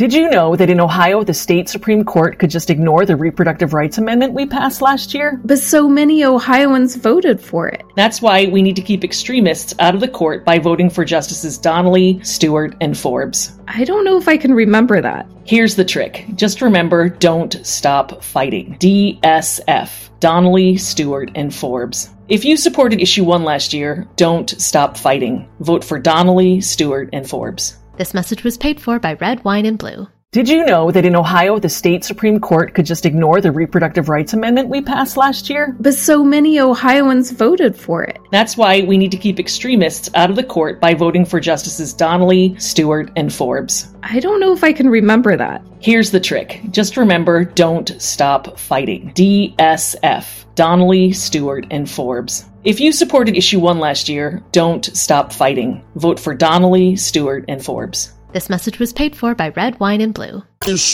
Did you know that in Ohio, the state Supreme Court could just ignore the reproductive rights amendment we passed last year? But so many Ohioans voted for it. That's why we need to keep extremists out of the court by voting for Justices Donnelly, Stewart, and Forbes. I don't know if I can remember that. Here's the trick. Just remember, don't stop fighting. DSF. Donnelly, Stewart, and Forbes. If you supported Issue 1 last year, don't stop fighting. Vote for Donnelly, Stewart, and Forbes. This message was paid for by Red Wine and Blue. Did you know that in Ohio, the state Supreme Court could just ignore the reproductive rights amendment we passed last year? But so many Ohioans voted for it. That's why we need to keep extremists out of the court by voting for Justices Donnelly, Stewart, and Forbes. I don't know if I can remember that. Here's the trick. Just remember, don't stop fighting. DSF. Donnelly, Stewart, and Forbes. If you supported Issue 1 last year, don't stop fighting. Vote for Donnelly, Stewart, and Forbes. This message was paid for by Red Wine and Blue.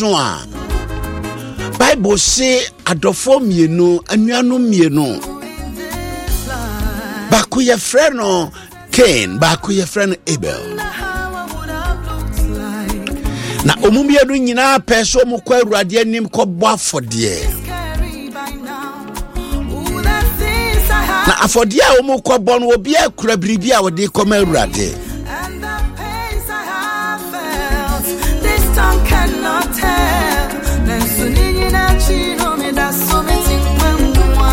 Bible say adofo mienu anuanu mienu. Baku ye friend no Cain, baku ye friend Abel. Na omumienu nyina peso mu kwa Awurade anim ko bo afode. Na afode a omu ko bo no obi akura biribi a wode ko ma Awurade. Tongue cannot tell. Nensunina chino me da so me tingwa.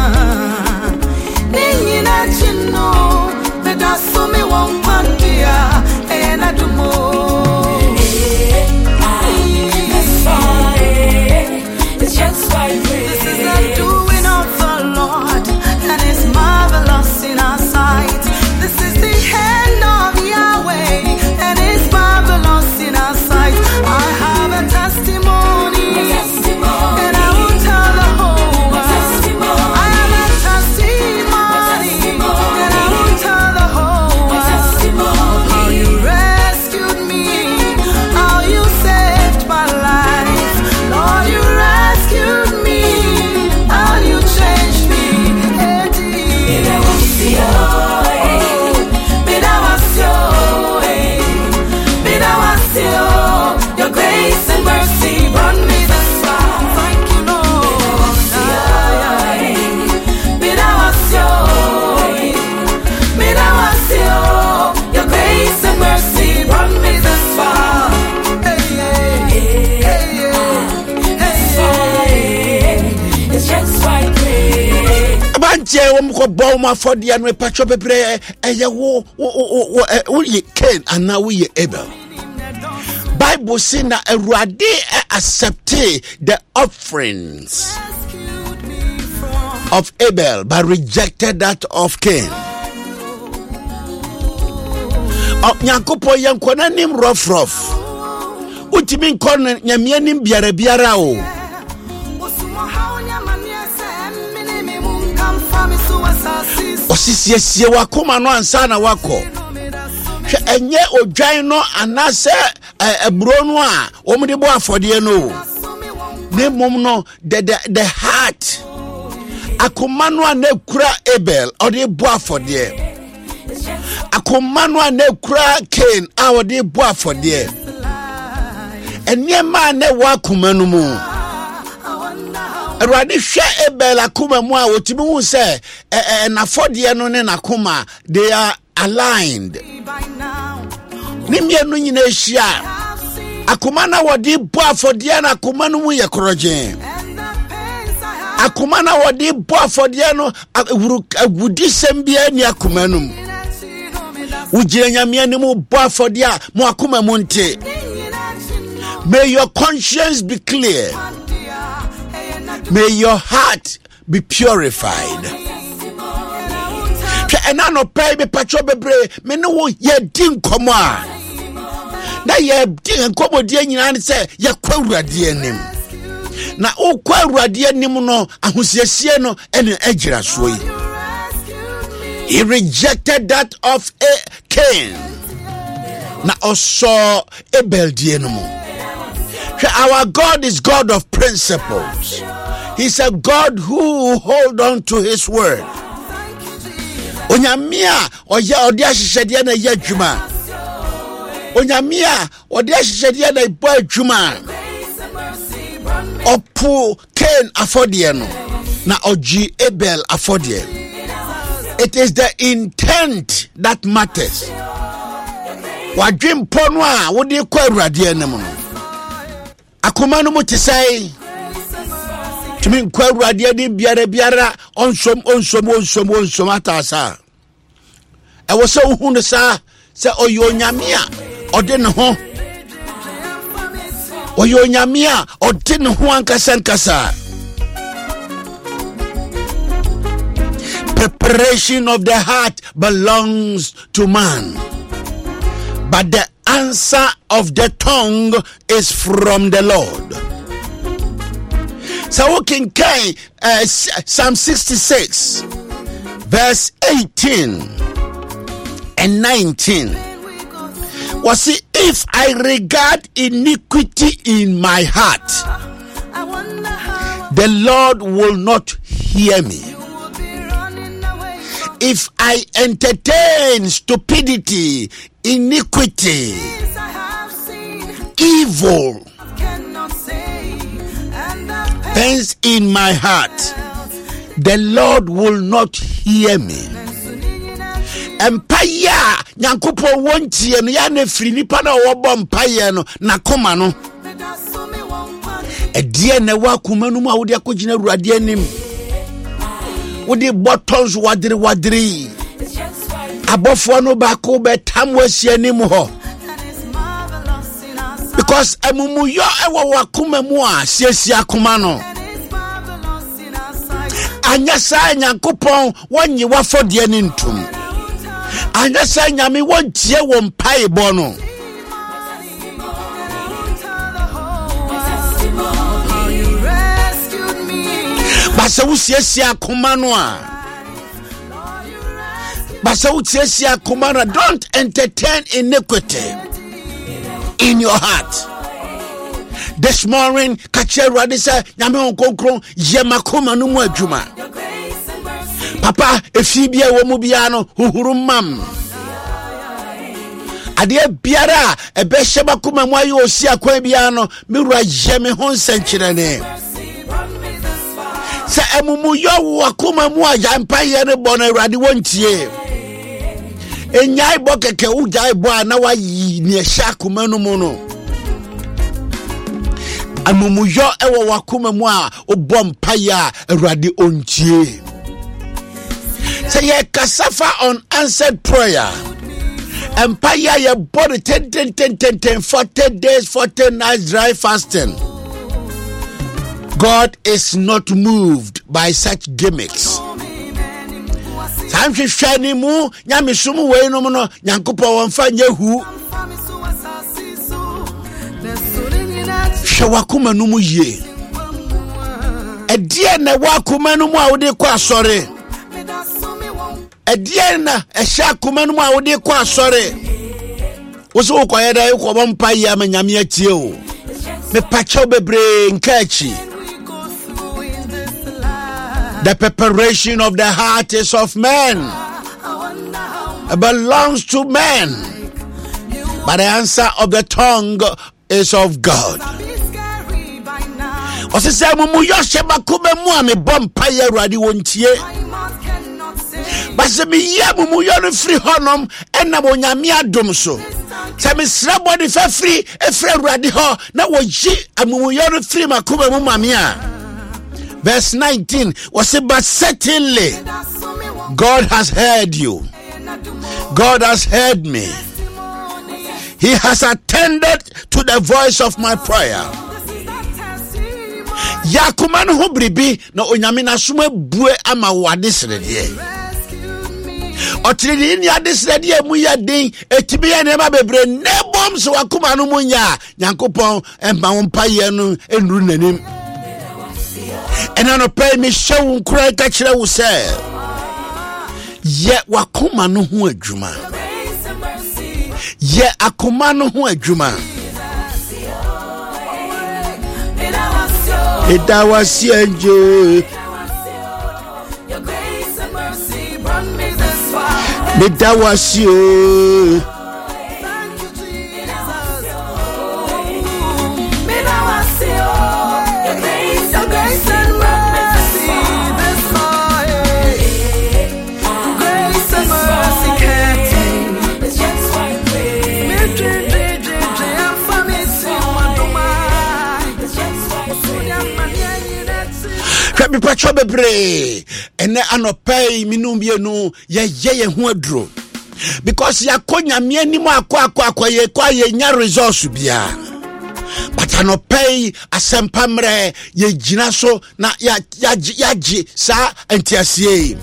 Nina chino me da so me won pandia e na dumo. It's just like this is the doing of the Lord, and it's marvelous in our sight. This is the hand of Yahweh, and it's marvelous in our sight. I have a testimony, and I will tell the whole world. I have a testimony, and I will tell the whole world. How you rescued me, how you saved my life. Lord, you rescued me, how you changed me. Your grace and mercy brought me this far. Thank you, Lord. Your grace and mercy brought me this far. It's just like me. Abanje wo bo ma fode anu pacho bebre eye wo ye Cain and now we Abel. Bible say na Awurade accept the offerings of Abel but rejected that of Cain. Nyankopo yankona nim rough. Utimi nkon nyamia nim biara o. Osisiesie wakoma no ansa na wako. Hwe enye odwan no anase eburo no a omde bo afode no. Ne mom no the heart akoma no a na kura Abel ode bo afode. Akoma no a na kura Cain a ode bo afode. Enye ma na wakoma no mu. Awurade hwe Abel akoma mu a wotimi hu se na fode no ne nakoma they are aligned. Nimye no nyina ehia akoma na wode bo afode na akoma no mu ye kroje. Akoma na wode bo afode no agudi sembia ni akoma no mu. Ujire nyame ni mu bo afode a mu akoma mu nte. May your conscience be clear. May your heart be purified. And I no pay me patrol bebre me no ye din komo a na ye din komo de nyina say ye kwa Awurade anim na o kwa Awurade anim no ahosiesie no ene agira so yi. He rejected that of Cain na also Abel die no. Our God is God of principles. He's a God who hold on to his word. Onyamia oya odi ahihede na ye adwuma. onyamia ode ahyehyede na ibo adwuma opu Cain afodie no na oji Abel afodie. It is the intent that matters. Wadwem pono a wode kwa Awurade anem no akoma no muti sai tumi kwa Awurade anim biara onsom atasa e wo se hu no sa se oyo nyame a ode ne ho oyo nyame a ode ne ho ankasa. Preparation of the heart belongs to man, but the answer of the tongue is from the Lord. So we can Psalm 66 verse 18 and 19. Was it, if I regard iniquity in my heart, the Lord will not hear me. If I entertain stupidity, iniquity, evil things in my heart, the Lord will not hear me. Empire nyankopo wontie no ya na firi nipa na wo empire no na koma no edie na wa kuma no mu a wo de akogina Awurade anim wo de bottles wadri abofo no ba ko betam wasi anim ho because amumuyo ewo wakuma mu a siesia akoma no anya sa nyankopon wonyi wafode ani ntum anya sa nyame wontie wo mpai bo no basa usiesia akoma no a basa usiesia akoma no, don't entertain iniquity in your heart. This morning kacheru adisa nyame onkonkron yemakoma no mu adwuma papa efibia wo mu bia no huhuru mam ade biara ebe hyebakoma mu ayo osi akwa bia no mewura yeme ho nsankyerene se emumu yo wakoma mu ajampa ye ne bo na Awurade wontie enyai bo keke ujai bo na wayi ne ehya koma no mu no amumuyo ewo wakoma mu a obom paya Awurade ontie. Say ye kasafa unanswered prayer empire ye body 10 40 days 40 nights dry fasting. God is not moved by such gimmicks. Samshi shani mu nyame sumu we no no nyankopo wonfa nyehu shawakuma numu ye edie na wakuma numu a wode kwa asore edie na ehya kuma numu a wode kwa asore woso ukoyeda yuko bompa ya manyame atie o me pacho bebre nkachi. The preparation of the heart is of man, it belongs to man, but the answer of the tongue is of God. Osise mumu yoshe bakube mu ame bompa ye Awurade wontie base me ye mumu yo no free honom ena bo nyame adom so se me sra body fa free efre Awurade ho na wo yi amumu yo no free makube mu mame a. Verse 19 was it, but certainly God has heard you. God has heard me. He has attended to the voice of my prayer. Yakuman hubribi no onyame na suma bue ama wade srede. Otridi ni ade srede mu ya den etibi ya nema bebre nebom so wakuma no munya Nyankopon emba wompa ye no enru nanim. And I don't pay me show cry catch you say. Yet wakuma no hu adwuma. Ye akuma no hu adwuma. Ida was enjoy. Your grace and mercy brought me this far. Ida was you. me pacho bebre ene anopai minum bienu ye ho aduro because yakonya me anim akwa ye nya resource bia but anopai asempamre ye gina so na yaji sa entiasie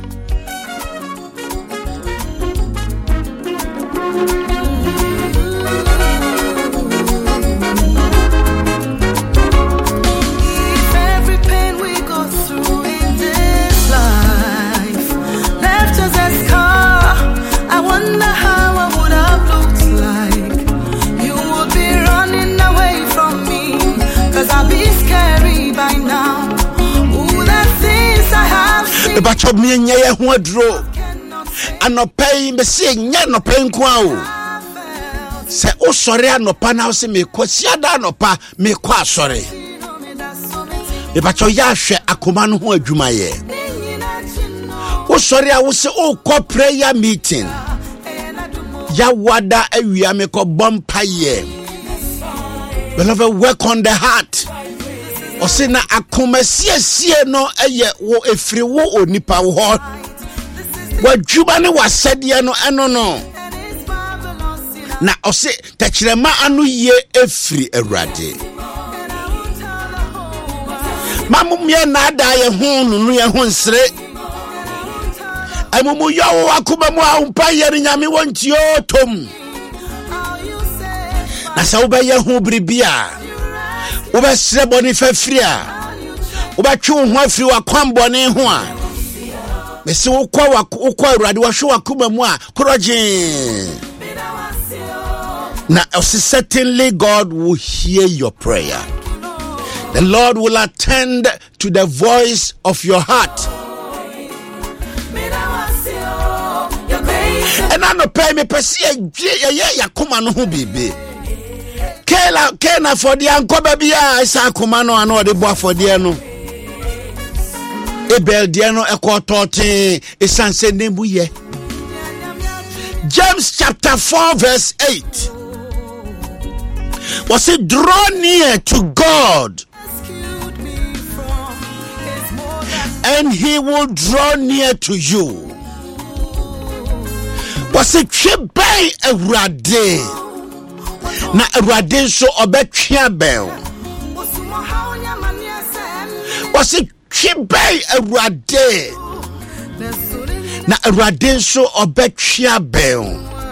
but of me nye ho aduro anopai me se nye anopai nko o se o sore anopa na o se me kwasi ada anopa me kwa asore e ba cho ya hwe akoma no ho adwuma ye o sore a wo se o ko prayer meeting ya wada awia me ko bompa ye beloved work on the heart osina akoma sie no eye wo efiri wo onipa wo wadwuma ne wasede no eno no na ose takirema anu ye efiri awrade mamumye na ada ye hu nunu ye hu nsre amumu yo akoma mu ampa ye nyame wonti otom na sa oba ye hu bribia Uba sreboni fefria uba chu ho afri wa kwambone ho a mesi ukwa urade wa hwe akoma mu a kroje na certainly God will hear your prayer. The Lord will attend to the voice of your heart. And I no pay me pesi ye akoma no ho bibi Kena for the ankoba bia isa komano ano de boa for the no ebel de no ekotote esanse nembu ye. James chapter 4 verse 8 was it draw near to God and he will draw near to you. Was it chibai awrade na awrade so obetwa bel was it chibai awrade na awrade so obetwa bel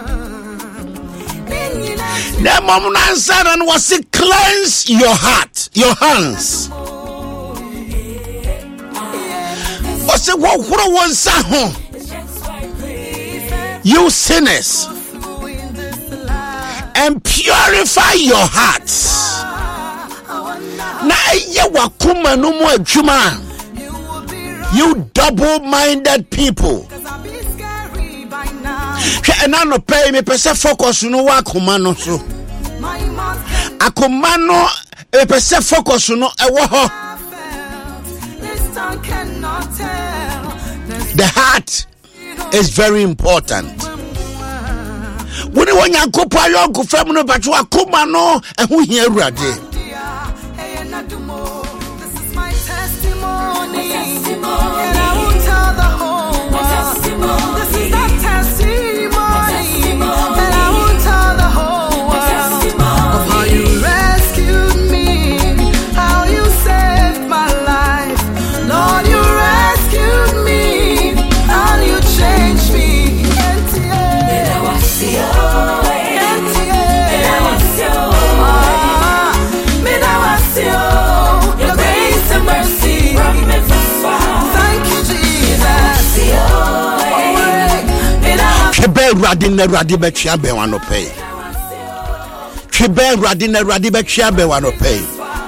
na mom na answer and was it cleanse your heart, your hands. Was it what was that? You sinners, and purify your hearts. Na ye wakuma no mo adwuma. You double-minded people. And I no pay me pese focus no wakuma no so. Akuma no e pese focus no ewo ho. The heart is very important. When you want to go your go family, but you are kumano and who hear ready. This is my testimony, and I will tell the whole world. This is the testimony, and I will tell the whole world of how you rescued me, how you saved my life. Lord, you rescued me, and you changed me. Radina Radiba Chabe one pay. Chibe Radina Radiba Chabe one pay.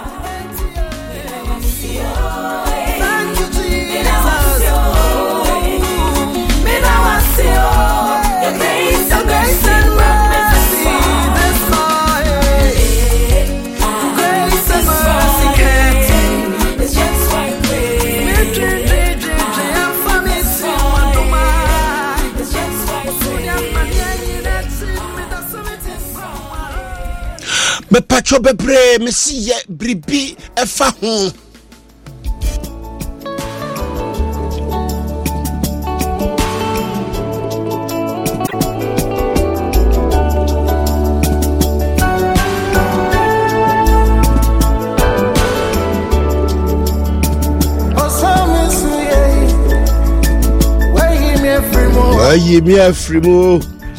Me pacho bebre me si ye bribi efa ho Wayi mi afrimo.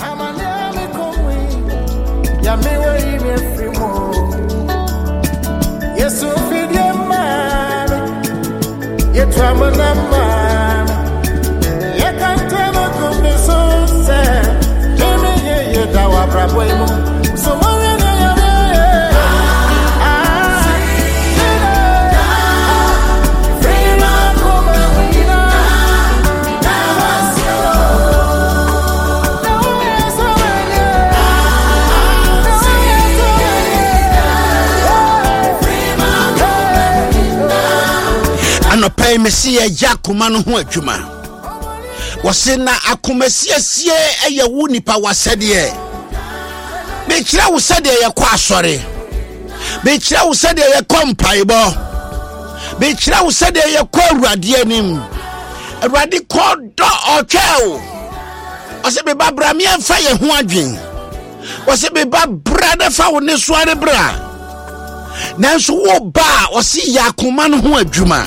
No pay me see a yakuma no ho adwuma. Wose na akomasiesie eye wo nipa wasede. Be kira wo sede ye kwa asore. Be kira wo sede ye kompaibo. Be kira wo sede ye kwa awurade anim. Awurade ko do otweo. Wose be babra me amfa ye ho adwen. Wose be babra da fa wo ne so are bra. Nanso wo ba wose yakuma no ho adwuma.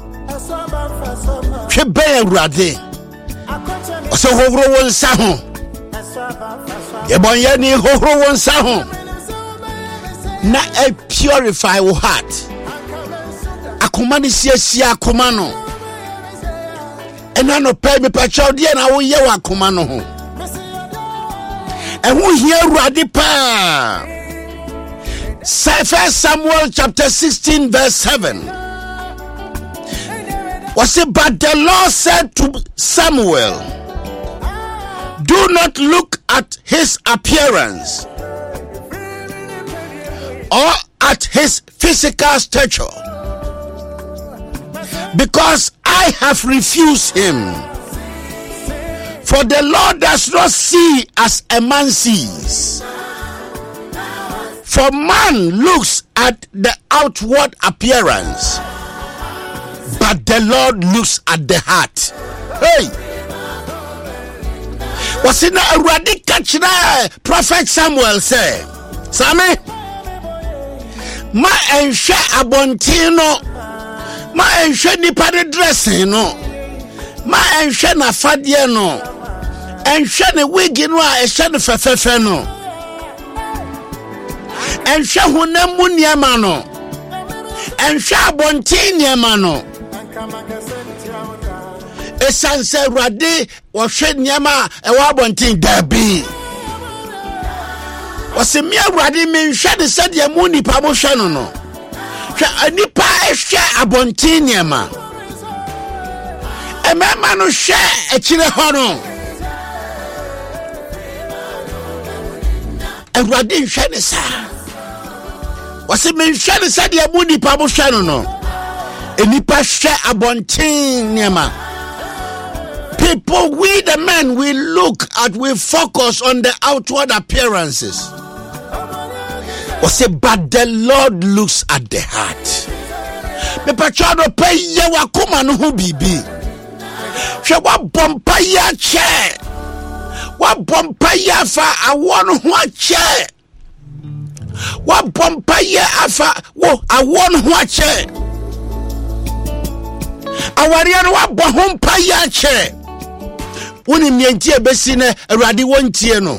Chebe awurade oso hohoro won sa ho ye bonye ni hohoro won sa ho na a purify your heart akoma ni siesie akoma no ena no pay me pacho de na wo ye wa akoma no ho e wo hia awurade pa. 1 Samuel chapter 16 verse 7. Was it, but the Lord said to Samuel, do not look at his appearance or at his physical stature, because I have refused him. For the Lord does not see as a man sees. For man looks at the outward appearance, but the Lord looks at the heart. Hey, what's in a radical prophet Samuel say, Sammy, ma enshe abontino, ma enshe nipa de dressing no, ma enshe na fadie no, enshe ne wigi no a enshe ne fefefe no, enshe hunemu niema no, enshe abontin niema no. Esanse rade wo hwe niema e wa bontin dabi wose mi awurade me hwe de sade ya mu nipa mo hwe no no hwe nipa e hwe abontin niema e mema no hwe e kire ho no awurade hwe ne sa wose me hwe de sade ya mu nipa mo hwe no no enipa hwe abontin niema. People, we the men, we focus on the outward appearances. But the Lord looks at the heart. Me pachado pay ye wakuma no hu bibi. She wa bompa ya che. Wa bompa ya fa awon ho ache. Wa bompa ya afa wo awon ho ache. Awari no wa bompa ya che. Woni mientie besi ne awurade wontie no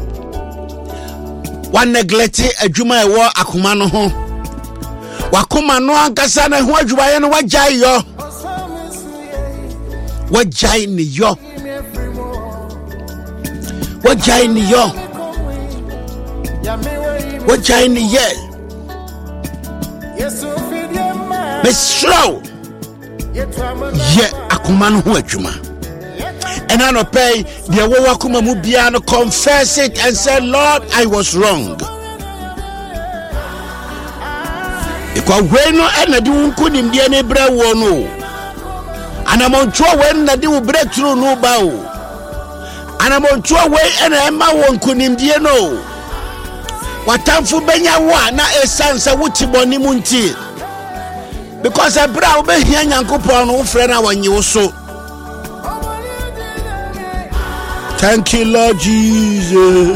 wa neglect adwuma ewo akoma no ho wakoma no ankasa na ho adwuma ye no wajai yo wajai ni yo wajai ni yo wajai ni ye be slow ye akoma no ho adwuma. And I no pay the wakuma mubiano, confess it and say, Lord, I was wrong. Because when no and could him be any bread no. And I'm on tour when I do break through no bow. And I'm on tour way and Emma won't could him dear no. What time for Benya one na a sense of what boni munti. Because I brow be here and coupon no friend when you so. Thank you, Lord Jesus.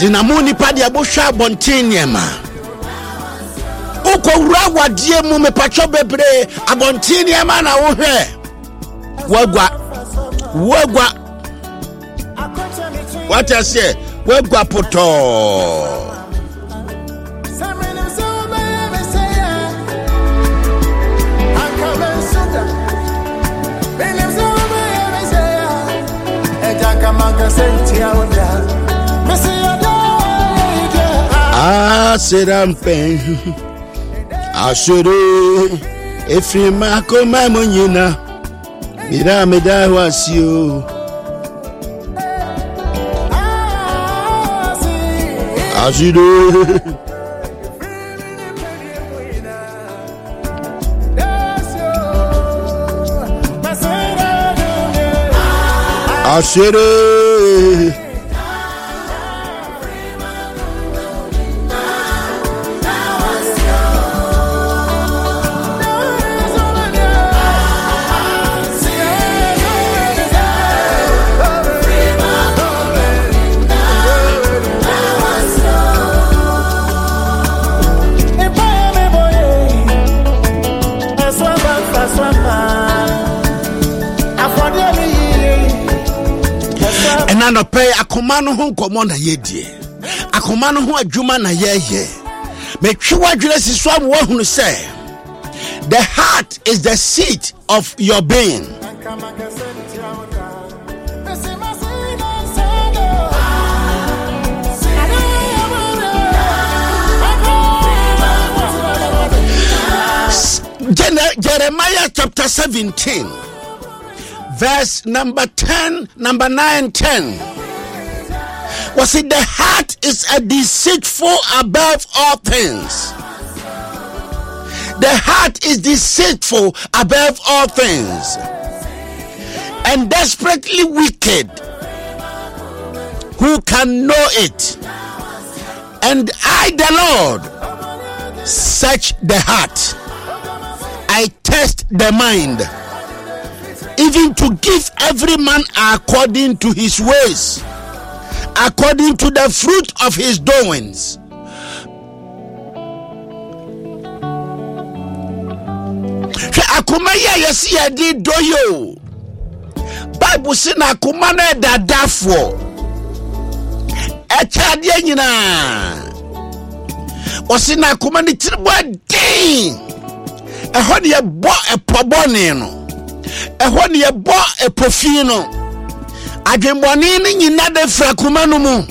Sinamuni padi abosha abontinyema. Uko urawa die mu mepacho bebre abontinyema na wohwe. Wagwa. What I say? Wagwa poto. Serampen Asuru Efrima koma monyina Mira meda wasio Asuru Asuru no pay akomano ho nkomo na yedie akomano ho adwuma na yeye metwe adwene siso am wo hunu say the heart is the seat of your being. Jeremiah chapter 17 verse number 10, number 9, 10. Was it the heart is a deceitful above all things? The heart is deceitful above all things and desperately wicked. Who can know it? And I, the Lord, search the heart. I test the mind, even to give every man according to his ways, according to the fruit of his doings. Akuma ya yesi adi doyo. Bible say na akuma na dadafo. Echade nyina. Osi na akuma ni tiribwa din. Ehɔ ne yɛbɔ ɛpɔbɔne no. Ehɔ ne yɛbɔ ɛpɔfie no. Adwembɔne ne nyina de fra kuma no mu.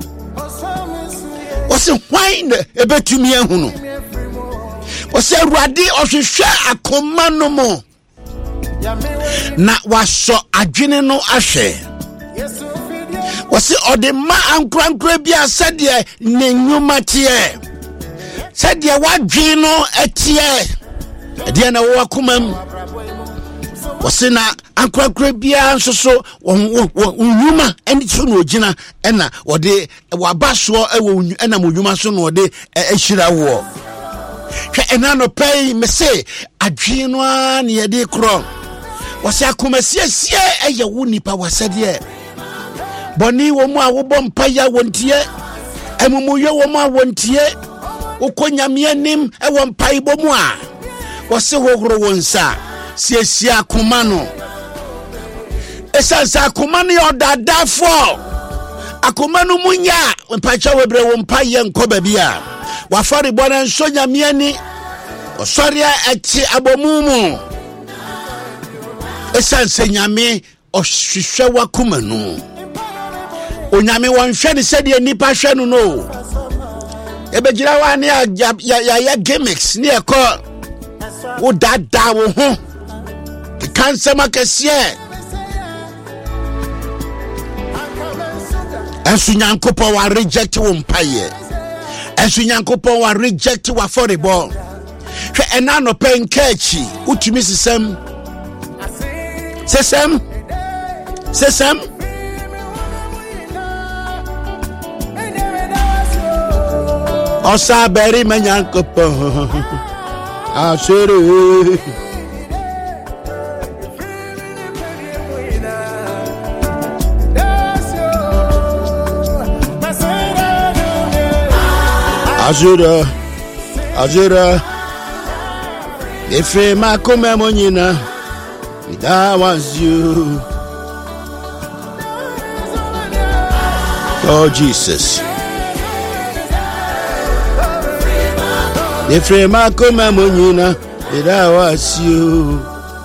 Osi hwan na ebetumi ahu no. Osi Awurade ɔhwehwɛ akoma no mu. Na wasɔ adwene no ahwɛ. Osi ɔde ma ankorankora bi a sɛdeɛ ne nnwuma teɛ. Sɛdeɛ wadwene no ɛteɛ. Ɛdeɛ na wo akoma mu. Osi na ankorankora bia nso so nnwuma ɛne so no ogina ɛna ɔde waba soɔ ɛwɔ ɛna nnwuma so no ɔde ɛhyira wo. Hwɛ ɛna no pɛi me se adwene no a ne yɛde korɔ. Osi akoma siesie ɛyɛ wo nipa wasɛdeɛ. Bɔne wɔ mu a wobɔ mpaya wɔntie. Amumuyɛ wɔ mu a wɔntie. Wokɔ Nyame anim ɛwɔ mpaebɔ mu a wɔse hohoro wɔn nsa. Siesie akoma no. Esansa akoma no yɛ ɔdadaafo. Akoma no mu nya mpakyɛ webrɛ wɔ mpayɛ nkɔ baabi a. Wafɔre bɔ na nso Nyame ani. Ɔsɔre a ɛte abɔmu mu. Esansa Nyame ɔhwehwɛ wakoma no. Onyame wɔnhwɛ ne sɛdeɛ nipa hwɛ no no. Ebegyira wa ne ya gimmicks ne ɛkɔ wo dada wo ho. Cancer makasiye. Ensu Nyankopɔn wa reject wo mpaye. Ensu Nyankopɔn wa reject wa forebo. Hwe ena no penkachi utumi sesem. Sesem. Osa beri Nyankopɔn. Asere. Azura Efe makome monyina that was you. Oh Jesus. Efe makome monyina that was you.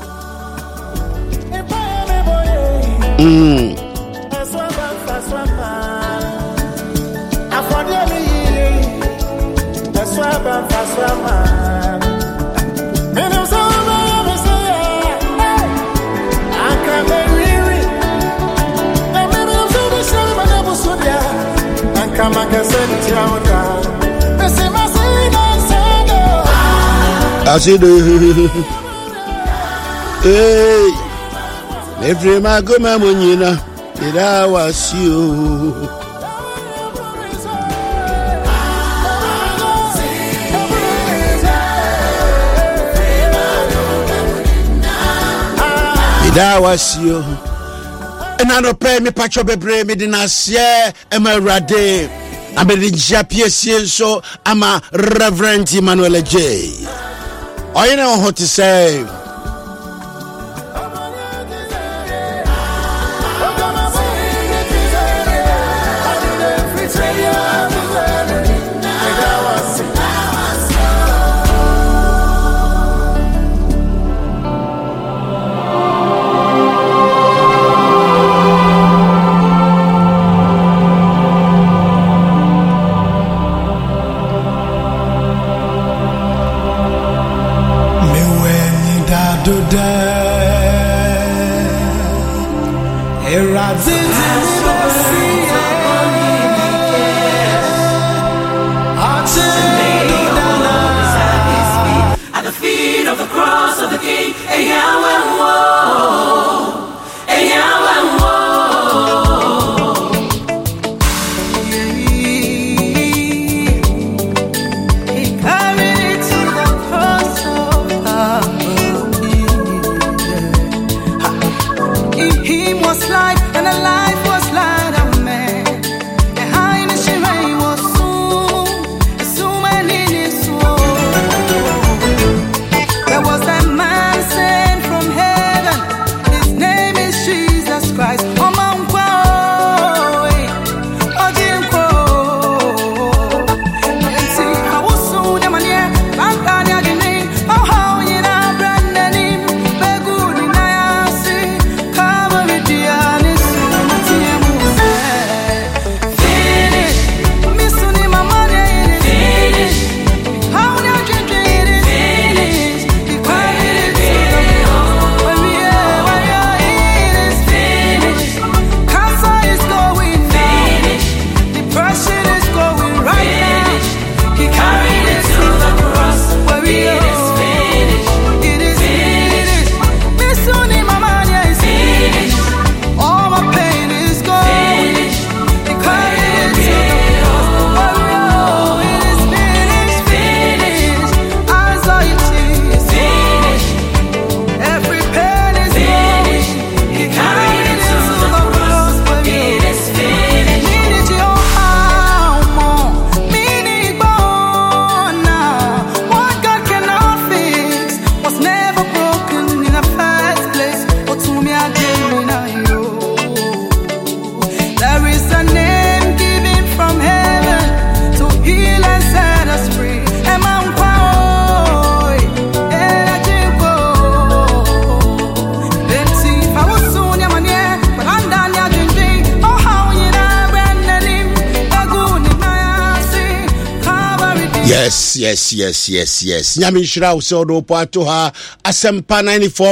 I see the hey, every magoma munina, it was you. That was you. And I don't pay me patch up a brave me dinasye, and my rade. I'm a Japiesian, so I'm a Reverend Emmanuel J. Oh, you know what to say. At the feet of the cross of the King, Yes. Nyami Shira usodo pato ha Asempa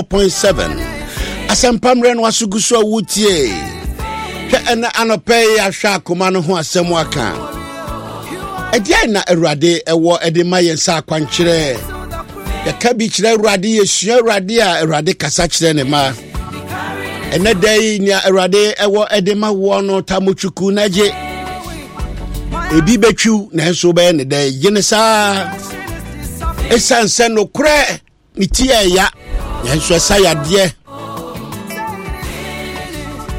94.7. Asempa mrenu wasuguswa wutie. Ena anope ya shakuma no ho asem aka. Edia na Awurade ewo edema yensa kwankyere. Ya kabi kyere Awurade yesua Awurade a Awurade kasa kyere ne ma. Ene dai ni Awurade ewo edema wo no tamuchuku naje. Ebi betwu na enso be ne dai yenesa. Esanse no kure ni tie ya. Yenso esa yade.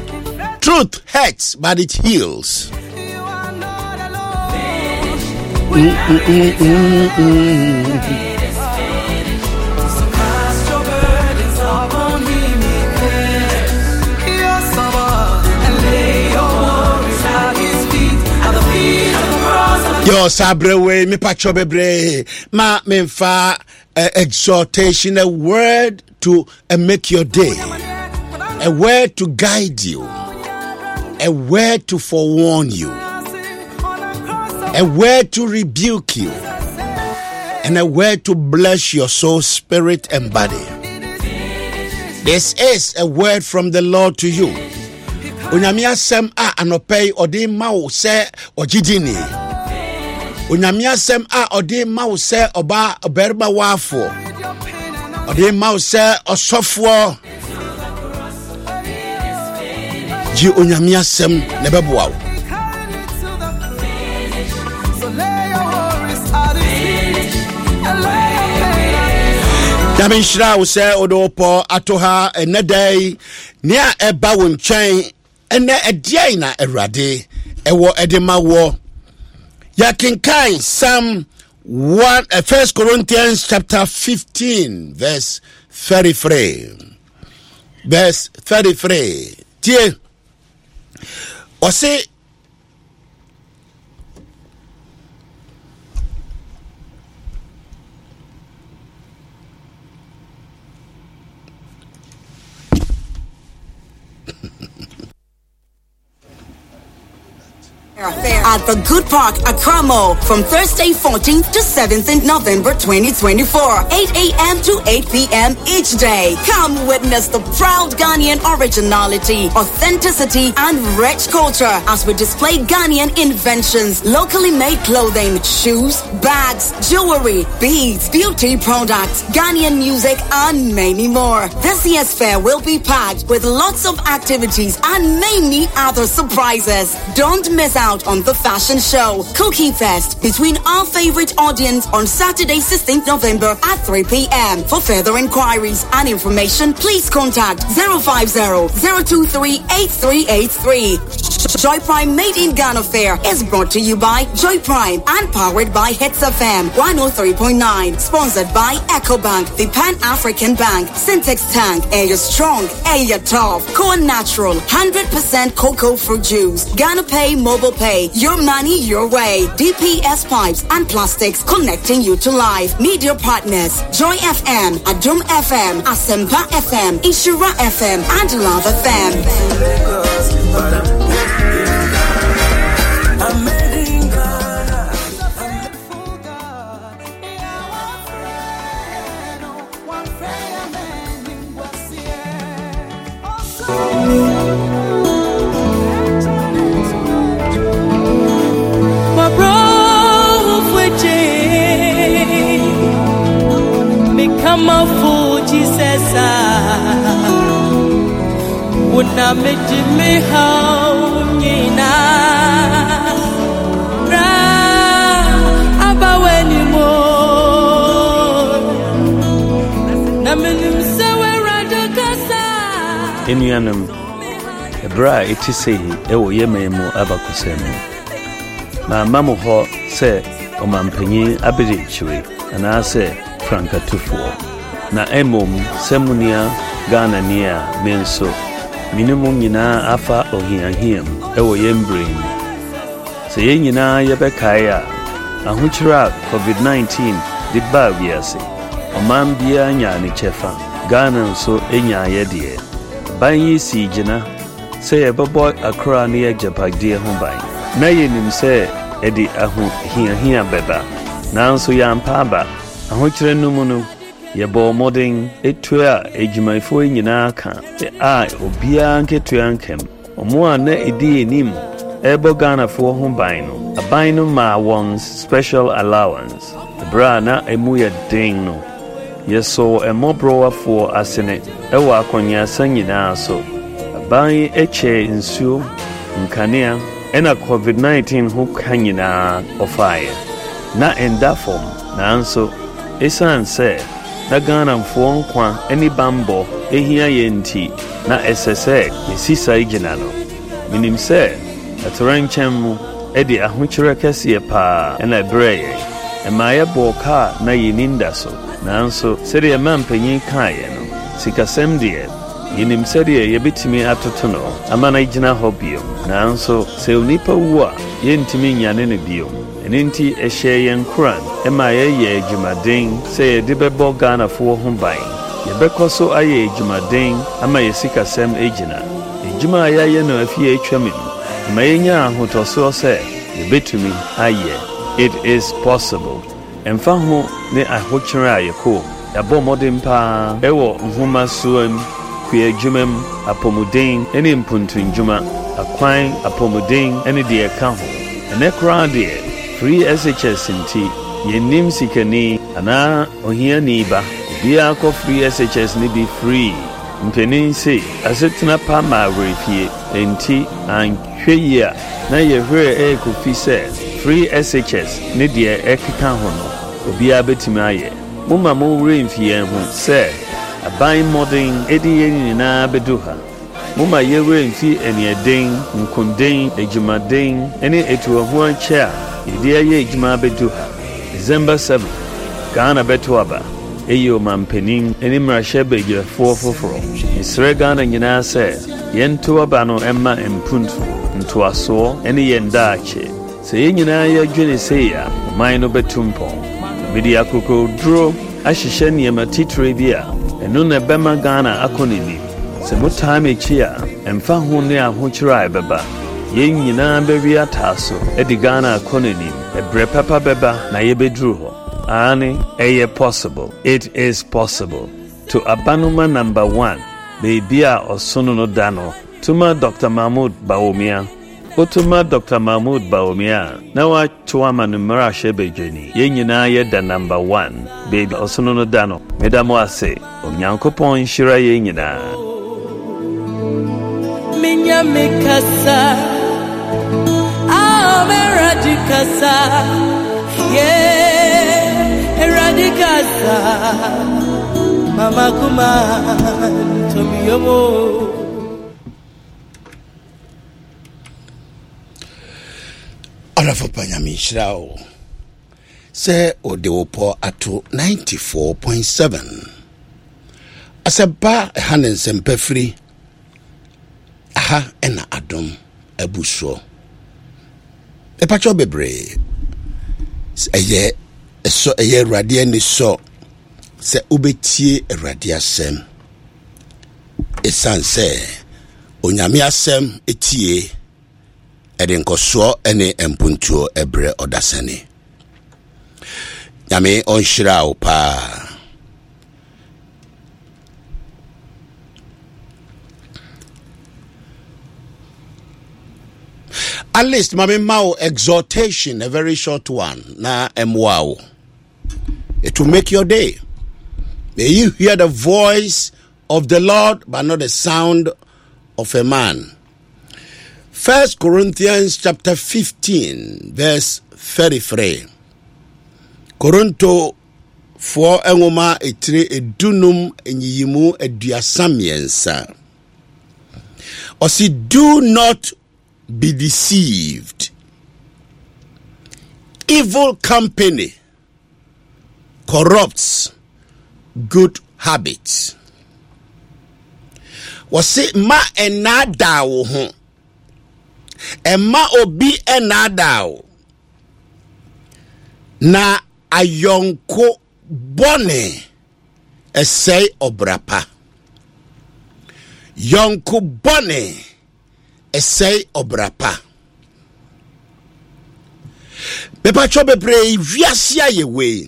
Truth hurts, but it heals. Yo sabrewe me pacho bebre ma memfa exhortation, a word to make your day, a word to guide you, a word to forewarn you, a word to rebuke you, and a word to bless your soul, spirit, and body. This is a word from the Lord to you. Unyamia sem a anopei odi mau se ojidini. Unyamia sem a odi mau se oba oberba wafo. Odi mau se osofo. Ji unyamia sem nebebuaw. Damishra will say odopo atoha enedai nia eba wonchen ene ediai na erade ewo edema wo yakinkai Psalm 1 1 Corinthians chapter 15 verse 33 tie ose at the Good Park, Akramo, from Thursday 14th to 17th November 2024, 8 a.m. to 8 p.m. each day. Come witness the proud Ghanaian originality, authenticity, and rich culture as we display Ghanaian inventions, locally made clothing, shoes, bags, jewelry, beads, beauty products, Ghanaian music, and many more. This year's fair will be packed with lots of activities and many other surprises. Don't miss out on the fashion show, Cookie Fest, between our favorite audience on Saturday 16th November at 3 p.m. For further inquiries and information, please contact 050-023-8383. Joy Prime Made in Ghana Fair is brought to you by Joy Prime and powered by Hits FM 103.9. Sponsored by EcoBank, the Pan-African Bank, Syntex Tank, Air Strong, Air Tough, Corn Natural, 100% cocoa fruit juice, Ghana Pay Mobile Pay, your money your way. DPS Pipes and Plastics, connecting you to life. Media partners: Joy FM, Adum FM, Asempa FM, Ishura FM, and Love FM. Come on, fool, Jesus. Would not make me how Nina about anymore. Namenum so radicasa. Enianum, a bra, it is say, Ewo Yememo Abacusemo. My mamma ho say, O Mampany Abidichui, and I say, Franka Tufo. Na emom semunia Ghana nia menso minimum nyina afa ohiahiem ewo yembrain se yenyina yebekaya ahuchira COVID-19 di ba wiase oman bia nya ne chefa Ghana nso enya yedie ban yi si gina se yebebo akra ne yejapagde ho ban na yenim se edi ahu hiahia beba nanso yampa ba ahuchira numunu yebo modern etua ejumaifo nyina ka a obia nketua nkem omo a na edi enim ebo Ghana fo ho ban no aban no ma won special allowance bra na emu ye den no yeso emobrowa fo asene ewa akonya sanyina so aban eche nsuo nkanea ena COVID-19 ho kanyina ofaye na enda form na anso esan se na Ghana mfo nkwa eni bambo ehia yenti na SSA esisa igina no minim se atoranchem edi ahokyere kese pa na breye ema ye boka na yininda so nanso sede ye mampanyin kae no sikasem de yinim sede ye betimi atoto no ama na gina hobio nanso se onipa wu a ye ntimi nyane ne bio eninti ehye yen kran ema ye adwumaden se ye de bebo Ghana fo ho ban ye bekoso aye adwumaden ama ye sikasem egina ejuma ya no afie atwam ma yenya ahotoso se ye betumi aye. It is possible. Emfa ho ne ahokyere ayeko ya bo modern pa ewo nhoma suam kwe adwumam apomuden ene mpuntunjuma akwan apomuden ene de eka ho ene kra de free SHS nti yenim sikani ana ohia ni ba bia ko free SHS ni be free mpenin say asetena pa ma refie enti anhweya na yehwe ekofi se free SHS ne de ekeka ho no obia betimi aye mumma mo remfie ho se aban modern edi yenina beduha mumma ye remfie enieden nkonden ejumaden ene etuwa ho anche a edi aye ejuma beduha December 7 Ghana betuaba eyo mampenin eni mrashe begire fofoforo isre Ghana nyina se yento aba no emma empuntu ntoaso ene yendaache se yenyina ya dwene se ya man no betumpo bidi akoko dro ahihye niema titre bia eno na bema Ghana akonini se mutame chia emfa ho ne ahokyira beba yenyina bewi ataso edi Ghana akonini ebre papa beba na yebedru ho ani eye possible. It is possible to abanuma number 1 bebia osono no dano tuma Dr. Mahmoud Bawumia Otuma Dr. Mahmoud Bawumia na wa tuama numera shebejeni yenyina ye da number 1 baby osono no dano medamo ase onyankopon shira yenyina minya mikasa eradikasa eradikasa mama kuma tomiyomo. Alafo panyami shrao se odewopo ato 94.7 aseba hanen sempefri aha ena adom abuso epacho bebre eye radio ni so se obetie radio asem esanse onyame asem etie edenkoso ene empuntuo ebre odasane nyame onhira opa at least mame mao exhortation, a very short one na emwao. It will make your day. May you hear the voice of the Lord but not the sound of a man. 1 Corinthians chapter 15 verse 33. Korinto for engoma etire edunum enyiyimu eduasamiensa. Osi do not be deceived. Evil company corrupts good habits. Wasi ma enada wo ho. Emma obi enada wo. Na ayonko bone esay obrapa. Yonko bone esay obrapa. Pepa chobe pre viasia yewe.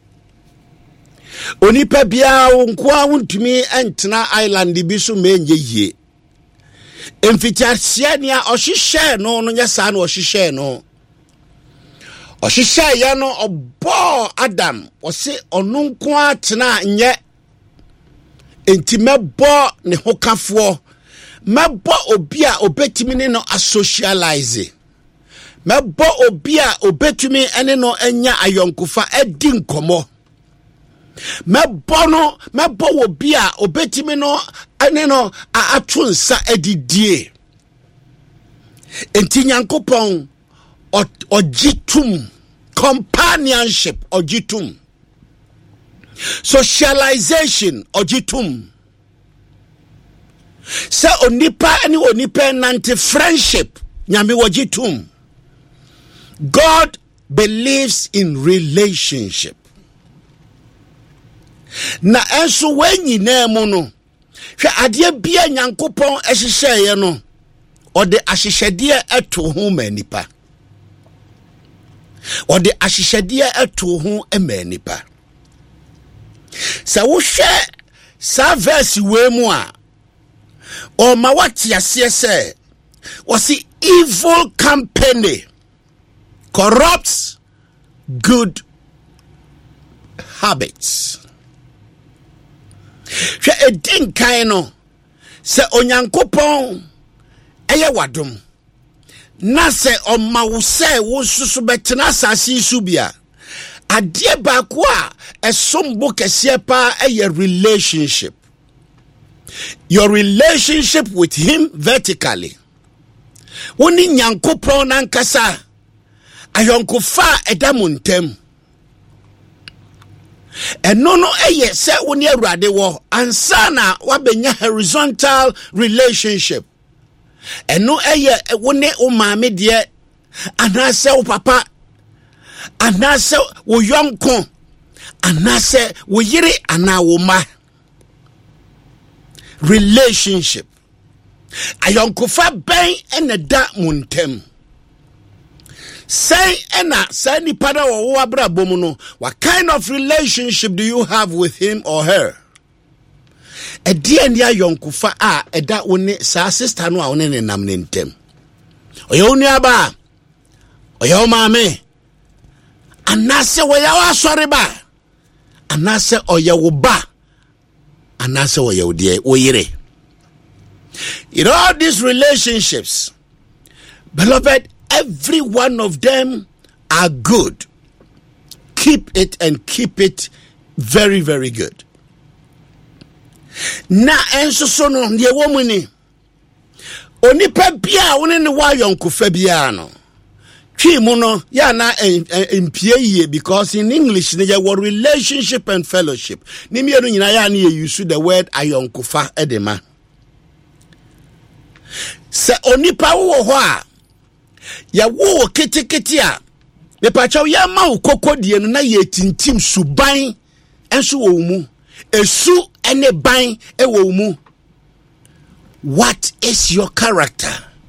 Onipa bia nkwa untumi entna island bisu menye ye. Emfitiasia nia ohihye no no nyasa na ohihye no. Ohihye ya no obo Adam ose onu nkwa atena nye enti mebo ne hokafo mebo obi a obetimi ne no asocialize mebo obi a obetumi ene no anya ayonkofa edi nkomo mebo obi a obetimi no ene no atunsa edidie enti nyankopon ojitum, companionship ojitum, socialization ojitum. Se onipa ani onipa nante friendship nyame ojitum. God believes in relationship. Na enso wenyi na mu no hwe ade bia nyankopon ehyehyeye no ode ahyehyede eto ho manipa. Ode ahyehyede eto ho emanipa. Sa wo hwe sa verse we mu a o ma wati ase se wasi evil company corrupts good habits. Hwe edin kan no se onyankopon eye wadom na se oma wo se wo susu betena asase su bia ade ba ko a esombo kese pa eye relationship. Your relationship with him vertically. Woni nyankopon nankasa ayonkofa edamuntem. Eno no eye se woni awurade wo ansa na wabenya horizontal relationship. Eno eye woni o maame de anase o papa anase wo yonko anase wo yire ana wo ma. Relationship. Ayonkofa ben eneda muntem. Say ena say ni pada wo abra bomu no, what kind of relationship do you have with him or her? Edi endia yonkufa a eda woni sa sister no a woni ne nam ne ntem. Oye onu aba. Oye o maame. Anase wo ya wa sori ba. Anase oye wo ba. Anase wo ye odie wo yire. In all these relationships, beloved, every one of them are good. Keep it and keep it very, very good. Na enso so no ye womuni. Onipa bia woni ne wa yonkofa bia no. Twi mu no ya na empie ye because in English ne ye word relationship and fellowship. Ni me no nyina ya na ye use the word ayonkofa edema. Se onipa wo ho a ya wo ketekete a me pachaw ya ma ukokodie no na ye tintim suban enso wo mu esu ene ban e wo mu. What is your character?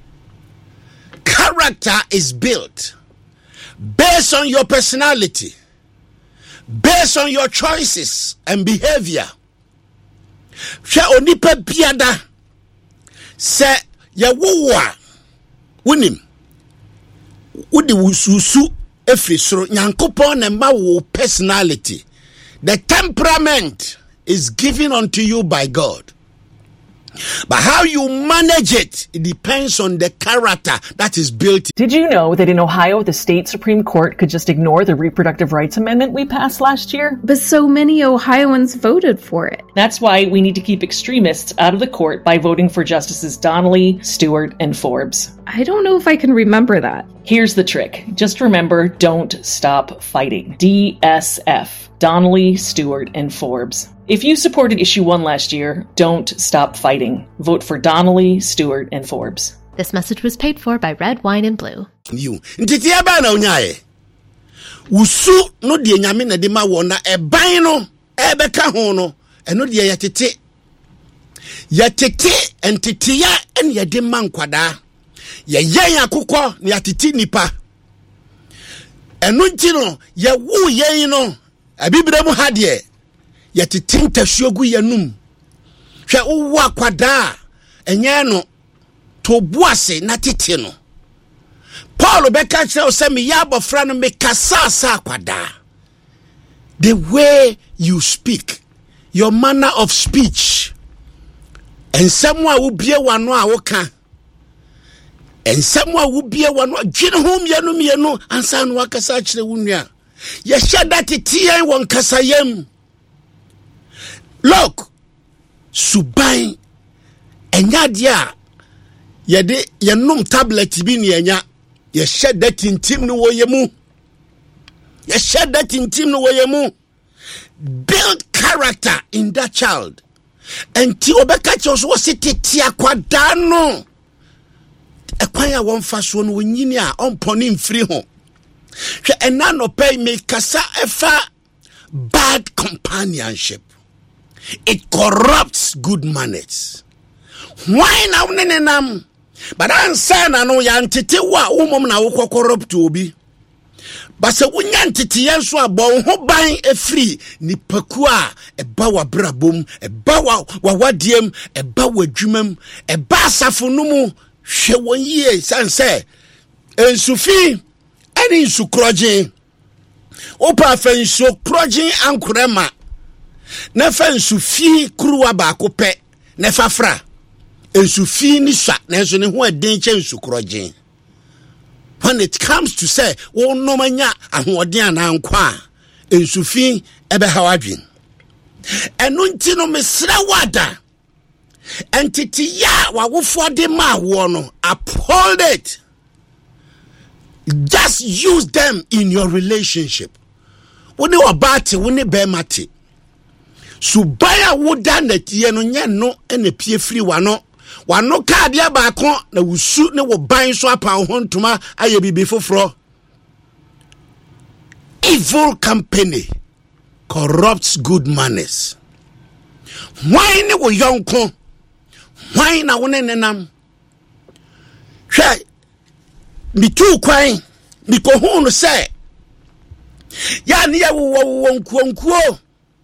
Character is built based on your personality, based on your choices and behavior. Hwe onipa biada se ya wo a wonim wodi wususu efri soro nyankopon na ma wo personality. The temperament is given unto you by God. But how you manage it, it depends on the character that is built. Did you know that in Ohio, the state Supreme Court could just ignore the Reproductive Rights Amendment we passed last year? But so many Ohioans voted for it. That's why we need to keep extremists out of the court by voting for Justices Donnelly, Stewart, and Forbes. I don't know if I can remember that. Here's the trick. Just remember, don't stop fighting. DSF. Donnelly, Stewart, and Forbes. If you supported Issue 1 last year, don't stop fighting. Vote for Donnelly, Stewart, and Forbes. This message was paid for by Red Wine and Blue. You. Ntiti aba na onyae. Usu no de nyame na de ma wona eban no ebeka ho no eno de yetete. Yetete entiti ya en ye de ma nkwada. Ye yen akukọ na yatiti nipa. Eno nti no ye wu yen no abibire mu ha de yetete ntasuogu yanum. Hwe wo akwada enye no to buase na tete no. Paul beka kire o se me ya abofra no me kasasa akwada. The way you speak, your manner of speech, and someone will be one a woka, and someone will be one gin home yanu and san wakasa chire wunya. Ye sha that tie won kasayem. Look, subai enya dia ye de yenum tablet bi ne enya ye shed that intim no yemu. Ye shed that intim no yemu. Build character in that child. And ti obeka chos wo sitete akwada no. Ekwanya won fa so no nyini a onponi mfiri ho. Hwe ena no pay me kasa efa bad companionship. It corrupts good manners. Why now nenenam? But answer na no ya ntete wa umom na wo corrupt obi. But se wonya ntete yenso abon ho ban efri nipaku a eba wa brabom, eba wa wadiem, eba wa dwumam, eba asafo no mu hwe won yie sanse ensufi ani nsukroje. Opa fa nsukroje ankorema. Na fa nsufi kruwa ba ko pe na fa fra. Ensufi ni sha na enso ne ho aden che nsukroje. When it comes to say wo no manya ahoden anankwa ensufi ebe hawadwen. Eno nti no mesra wada. Entity ya wa wofo de ma wo no uphold it. Just use them in your relationship. Woni obate woni be mate. Subaya woda na tie no nya no ene pie firi wano card ya ba kon na wusu ne wo ban so apan ho ntoma aye bibi foforo. Evil company corrupts good manners. Why ne wo yonko? Why na wo nenam? Hwɛ mi tu kwan mi ko hu no sɛ ya ne ya wo nkuo.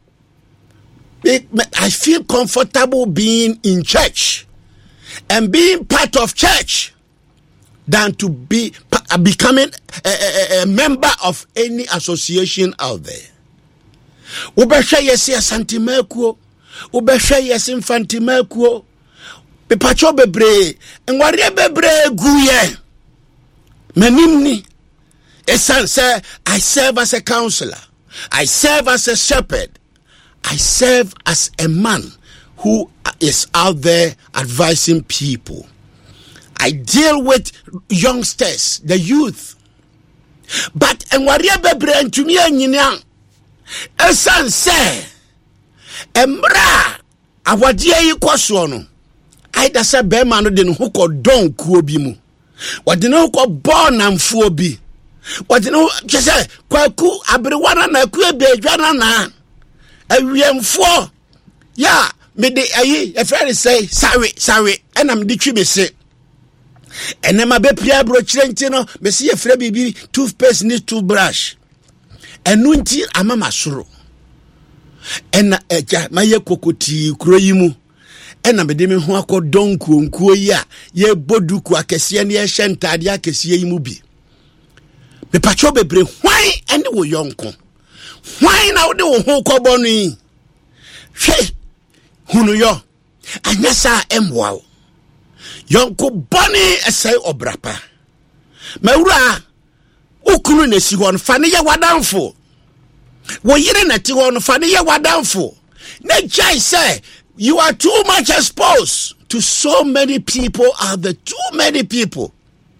I feel comfortable being in church and being part of church than to be becoming a member of any association out there. Ubesha yesi asantimakuo, ubesha yesi infantimakuo, bepacho bebre, ngwari bebre guye. Menimni, esan say, I serve as a counselor, I serve as a shepherd. I serve as a man who is out there advising people. I deal with youngsters, the youth. But enwaria bebre ntumi anyinya esan se emra awade yi kwaso no aida se be ma no de no ko don kuo bi mu wade no ko born amfo bi wade no chese kwaku abrewana na ku ebedwana na awiemfo ya me de ayi e friend say sorry enam di twi me se enema be pia bro chirenti no me se ye frɛ bibi toothpaste ni toothbrush enu nti amama soro ena eja maye kokoti kuro yi mu ena me de me ho akodon kuonkuo yi a ye boduku akese ne ye hyentade akese yi mu bi me pacho bebre hwan ene wo yonko why now de wo ho kobo no yi hwe hunu yo anyasa emwa yonko boni esai obrapa mawura ukunu na si hon fa ne ye wadanfo wo yire na ti hon fa ne ye wadanfo na jai say you are too much exposed to so many people out there, too many people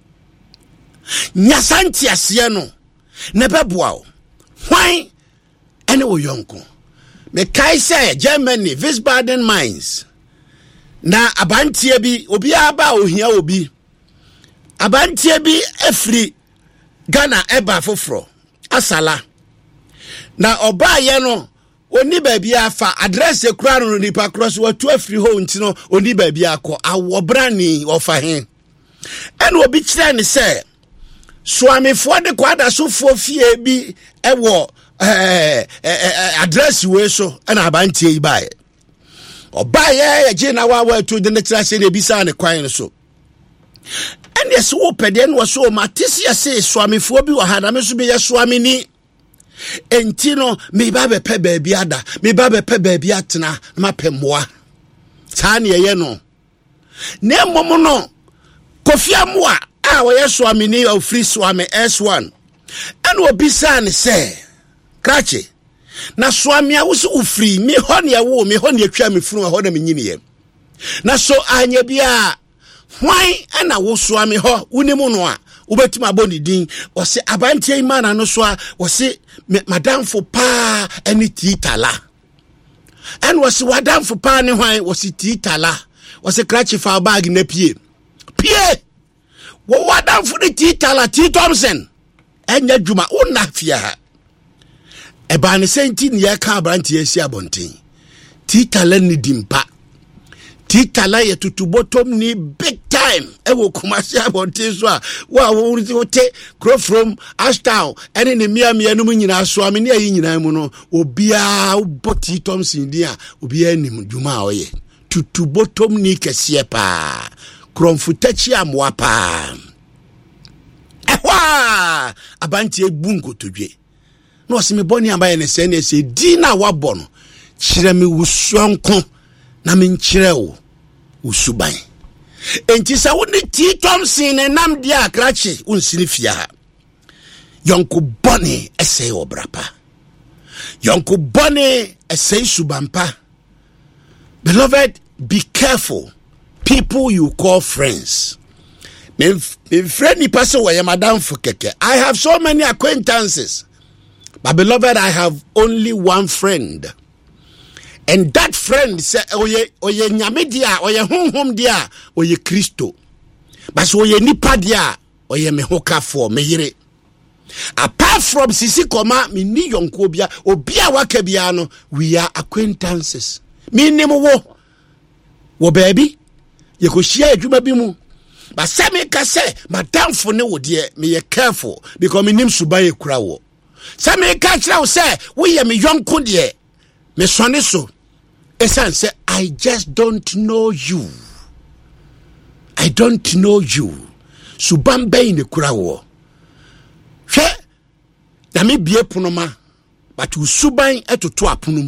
nyasanti asie no ne beboa why ene wo yonko me kai say Germany Wiesbaden Mainz na abantie bi obi aba ohia obi abantie bi afri Ghana eba foforo asala na oba ye no oni baabi afa address ekura no nipa cross watu afri ho ntino oni baabi akọ awobrani ofa he ene obi kire ne say swami fo de kwada so fo fie bi ewo address we so na abantie yi bae obaye ye na wa to de natural say na bisa ne kwan so ene so opede no so matisi say swami fo bi wa hada me so be ye swami ni entino me ba be pe baabi ada me ba be pe baabi atena ma pe moa ta ne ye no na mmom no kofia moa a wo ye swami ni o free swami S1 ene obisa ne say krache na swami a wo so ufri me ho ne wo me ho ne atwa me funu ho na me nyine na so anya bia hwan ana wo swami ho unimu no a ubetima boni din wose abantie imana no so a wose madam for pa any titala and wose wadam for pa ne hwan wose titala wose cratch fa bag na pie wo wadam for the titala T Thompson enya djuma unafia eba ne senti ne ya ka abrantie asi abonten titala ni dimpa titala ye tutubotom ni big time ewo kumasi abonten so a wa wote grow from Ashtown ene ne mia no nyina so amene ayi nyina mu no obia uboti Thompson dia obia nim djuma oye tutubotom ni kese pa kromfutachi amwapa ehwa abanti ebunko todwe no osime boni ambaye ne se ne se dina wabono kire me wusonko na me nkire wo usuban enti sa woni T Thompson ne nam dia akrache unsini fia ha yonko boni ese obrapa yonko boni ese subampa. Beloved, be careful people you call friends. Me friendly person where madam for keke. I have so many acquaintances. But beloved, I have only one friend. And that friend say oye nyame dia, oye honhom dia, oye Kristo. But oye nipa dia, oye me hokafo, me yire. Apart from sisi koma, mi ni yonko bia, obia wake bia no, we are acquaintances. Mi nemo wo baby, ye ko share adwuma bi mu. But say me ka say, madam for ne wo de, me ye careful because me nim suban ye kura wo. Say me ka kira wo say, we ye me yonko de, me sone so. Esan say, I just don't know you. I don't know you. Suban be ne kura wo. Hwe, na me bie punoma, but usuban etoto apunum.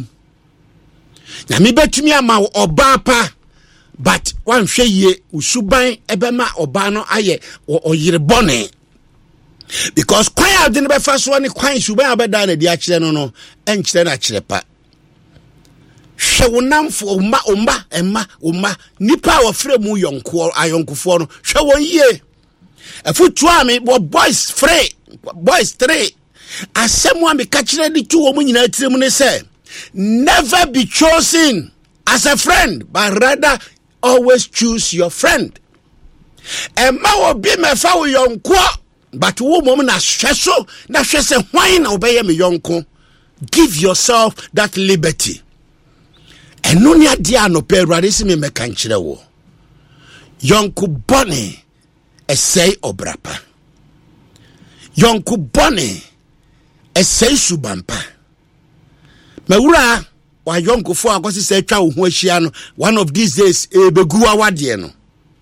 Na me betumi ama oba pa, but wan hwe ye usuban ebema oba no aye oyire bone. Because kwan ade ne befa so ne kwan suban abeda na di a kire no enkire na kire pa. Hwe wonamfo omma nipa wo frɛ mu yonko ayonkofo no hwe won ye. Afutu ame boys 3 asemu ame ka kire di tu wo mu nyina tirem ne say never be chosen as a friend, but rather always choose your friend. Emma will be me fa wo yonko, but wo mom na hweso na hwese hwan na obeye me yonko. Give yourself that liberty. Eno ni ade anope Awurade si me meka nkire wo. Yonko bone esei obrapa. Yonko bone esei subampa. Mewura wa yonkofo akwasi se twa wo ho ahia no one of these days ebegu awade no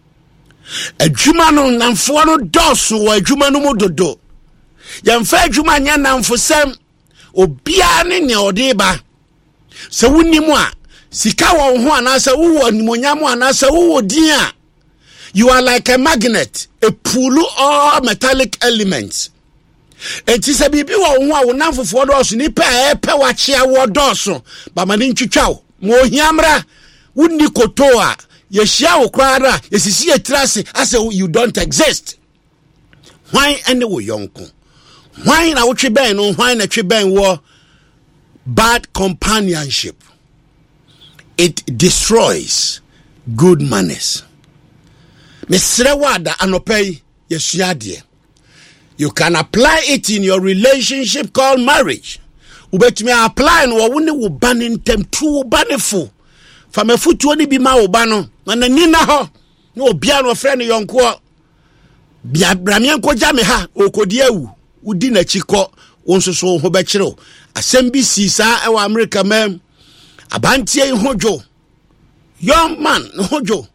adwuma no namfo no doso wa adwuma no mododo yamfa adwuma nya namfo sem obia ne ode ba se wonimu a sika wo ho anasa wo animonyam anasa wo din a you are like a magnet, a pull all metallic elements. Enti se bibi wo ho a wo namfofo do so ni pe wache awo do so ba mani ntwitwa mo hiamra wonni koto a ye hia wo kwara ye sisi etrase as you don't exist. Why ene wo yonko? Why na wo twe ben no? Why na twe ben wo? Bad companionship, it destroys good manners. Mesre wada anopai yesua de. You can apply it in your relationship called marriage. Ubetumi apply no wo ne wo banin tem tu banefo. Fa mafutu oni bi ma wo ba no. Na nina ho. No obia no frɛ no yonko. Bia bramia nko ja me ha okodi awu. Udi na chiko wonsoso ho be kire. Asem bi si sa e wa America mem. Abantie hojo. Young man hojo.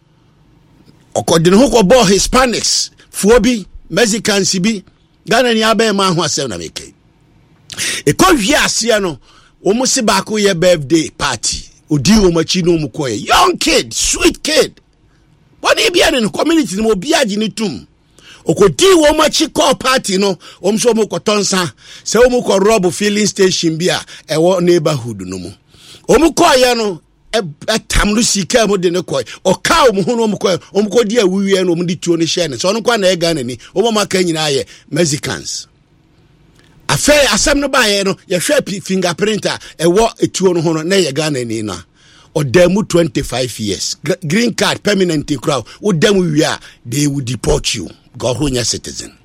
Okodi no ko bo Hispanics fuo bi Mexicans bi Ghana ni abe ma ho asem na meke. E ko wi ase no omo se ba ko ye birthday party odi omo chi no mo ko ye young kid, sweet kid. Boni bia ne community no obi agi ni tum. Okodi wo mo chi call party no omo so mo ko tonsa se omo ko rob filling station bia e wo neighborhood no mo. Omo ko ye no tam no sika mo de ne koy o ka o mo ho no mo koy di awuwie no mo di tuo ne share ne so no kwa na e Ghana ni o mo maka nyina ye Mexicans afei asem no ba ye no ye hwe fingerprint a e wo etuo no ho no na ye Ghana ni na o dem 25 years green card permanent crowd o dem wi a they will deport you go honya citizen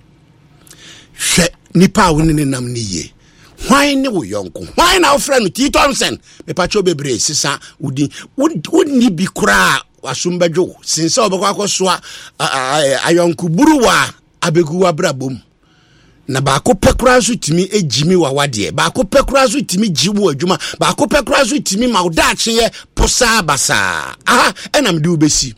hwe nipa wo ne nam ni ye why ne wo yonko why na friend T Thompson me pacho bebre sisa udi ni bi kura wasumbadwo sinse obekwa akosoa ayonko buruwa abegu abrabom na ba ko pekura so timi ejimi wawade ba ko pekura so timi jiwo adwuma ba ko pekura so timi mawda akye posa basa enam de ubesi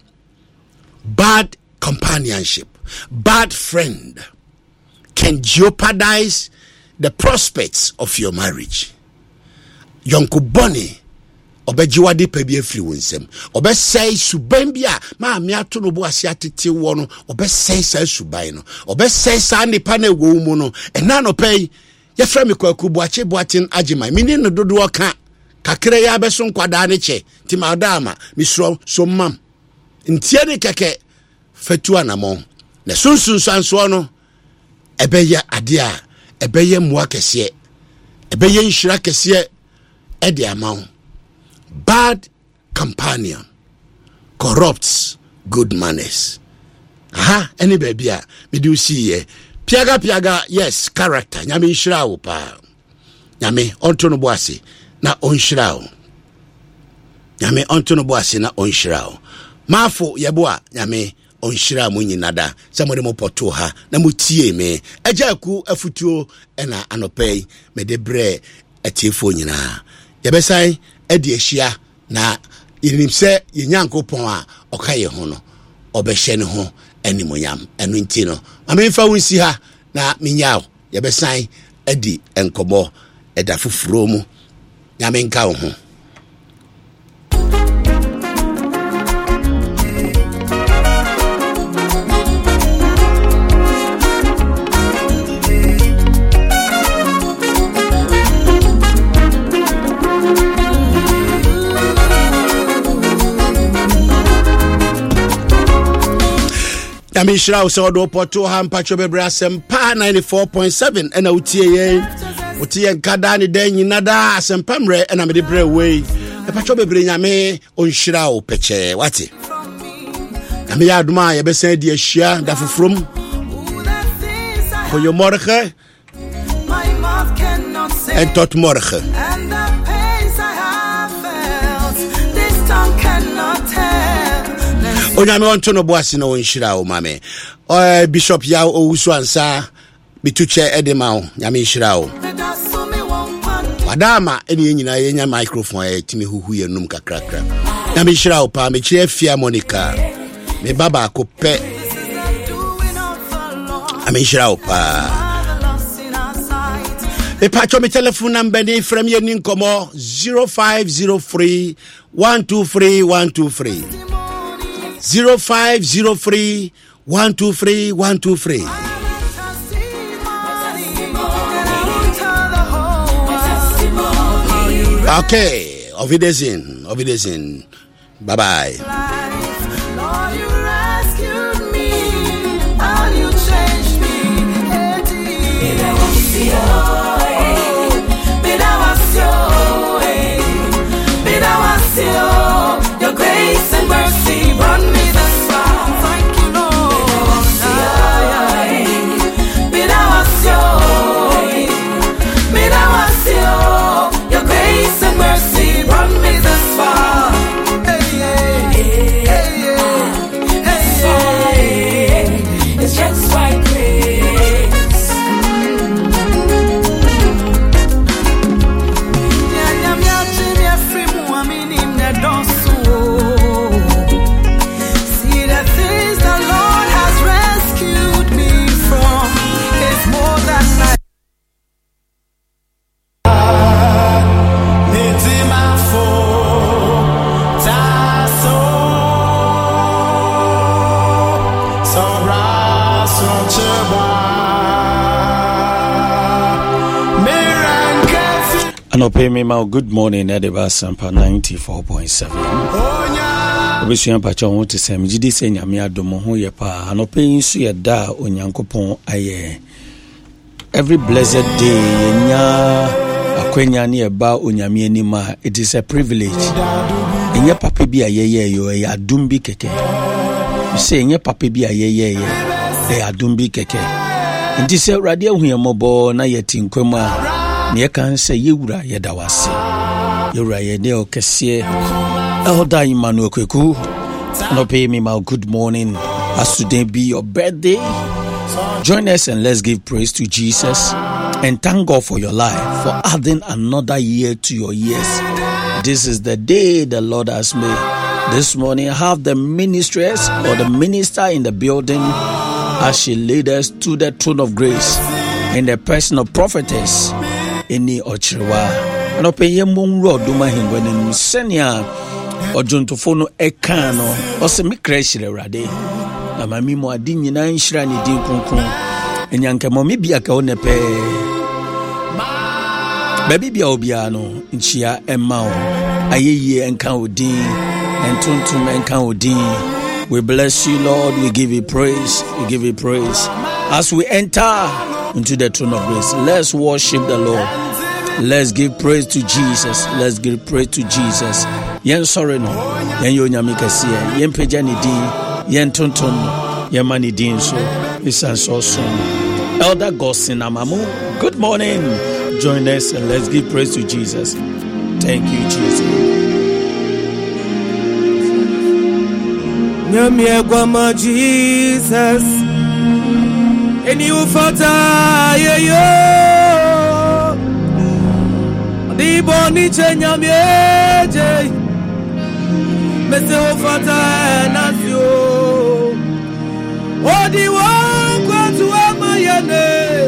bad companionship bad friend can jeopardize the prospects of your marriage. Yonko boni obejiwade pebi afiri wonsem obesai suban bia ma amiato no bo ase atete wo no obesai sa suban no obesai sa nipa na wo mu no ena no pei ye fra me kwaku boache boatin agema mini no dodo ka kakere ya beso nkwada ne che ti madama misro so mam ntie ne keke fatu anamo na sunsun sanso no ebeye ade a ebeye mua kese ebeye nhira kese ede amawo bad companion corrupts good manners any baby a me do see ye piaga yes character nyame nhira wo pa nyame onto no boase na onhira wo nyame onto no boase na onhira wo mafo yebo a nyame onhira mu nyinada samode mo poto ha na mutie me ajaku afutuo na anopei me de bre atiefo nyina yebesai edi ehia na yinimse yenyankopon a okaye ho no obehye ne ho animonyam enu nti no amemfa wonsi ha na menyawo yebesai edi enkobo eda fufuro mu nyamenka wo ho Amishra usodo poto hampacho bebra sempa 94.7 ena utie nkada ni den nyinada sempamre ena mede bre we pacho bebre nyame onhira o peche wate ame ya aduma ye besen di ahia da fofrom goeie morgen en tot morgen Onyame onto no boase na onhira o mame bishop ya owusu ansa bituche edema o nyame nhira o wadama ene nyina yenya microphone timi huhu yenum kakrakra nyame nhira o pa me chire fia Monica me baba ko pe ame nhira o pa e pacho me telephone number ni from ye ni nkomo 0503 123 123 0503 123 123. Okay, auf Wiedersehen. Bye bye. Lord, you rescued me, and you changed me. Your grace and mercy brought me this far. Thank you, Lord. Your grace and mercy brought me this far. Hey, hey, hey, hey. Anope me ma good morning Edeba Sampa 94.7. Obisua pacha won te sem gidi se nyame adom ho ye pa anope nsu ye da onyankopon aye. Every blessed day nya akwenya ne eba onyame anima, it is a privilege. Enye papa bi ayeye yo ya adum bi keke. You say enye papa bi ayeye ye adum bi keke. Nti se urade ahuyemobo na yetinkwam a ne kan se yewura yedawase. Yewura yede okese Elder Emmanuel Kweku. No pay me my good morning. As today be your birthday, join us and let's give praise to Jesus and thank God for your life, for adding another year to your years. This is the day the Lord has made. This morning I have the ministress or the minister in the building as she leads us to the throne of grace in the person of prophetess Eni Ochirwa. No pay ye moon road do my hin when in senior Ojontofo no eka no ose me kreshire rade na mami mo adi nyina nhira ne din kronkron enyanka mo me bia ka onepe baby bia obia no nchia emma o ayeye enka odin entontum enka odin. We bless you, Lord. We give you praise. We give you praise as we enter into the throne of grace. Let's worship the Lord. Let's give praise to Jesus. Let's give praise to Jesus. Yen sorry no. Yen yo nyame kase. Yen peja ni din. Yen tonton. Yen mani din so. Isan so so. Elder Gosin Amamu. Good morning. Join us and let's give praise to Jesus. Thank you, Jesus. Nyame gwama Jesus. Eni ufata yeyo. Di boni chenya mieje mese ofata nasio odi wonko to amayane.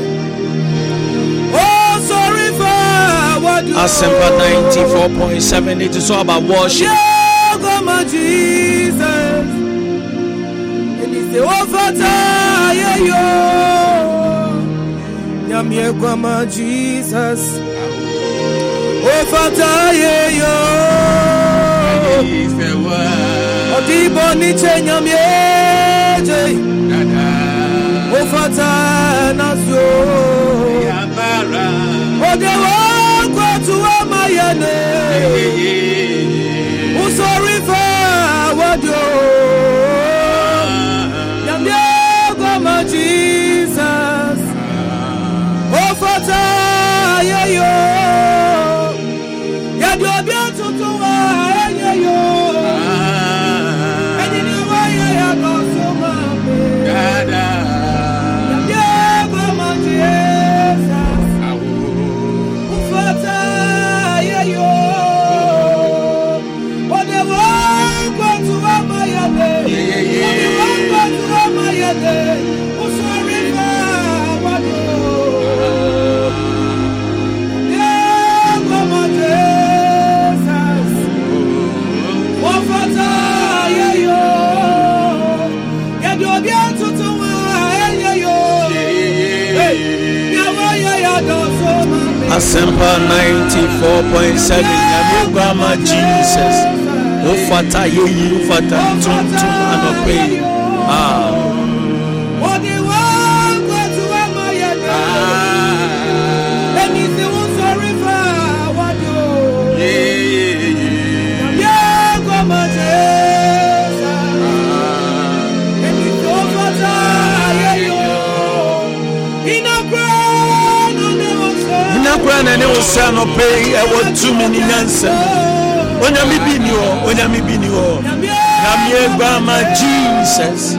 Oh sorry for what you Asempa 94.7. It is all about worship. Yegoma Jesus eni se ofata yeyo nyame gwama Jesus. Oh, Fataye yo, Odibo ni chenya mieje, oh Fataye nasyo, Odewa kwa tuwa mayane, Usorifa wadyo, Nyamye gwama Jesus, oh Fataye yo. Asempa 94.7. Nyamugama Jesus. Ufata yeyi ufata tuntu anope. na ne usano pay e want too many answer onyame bi ni ho na me gba ma Jesus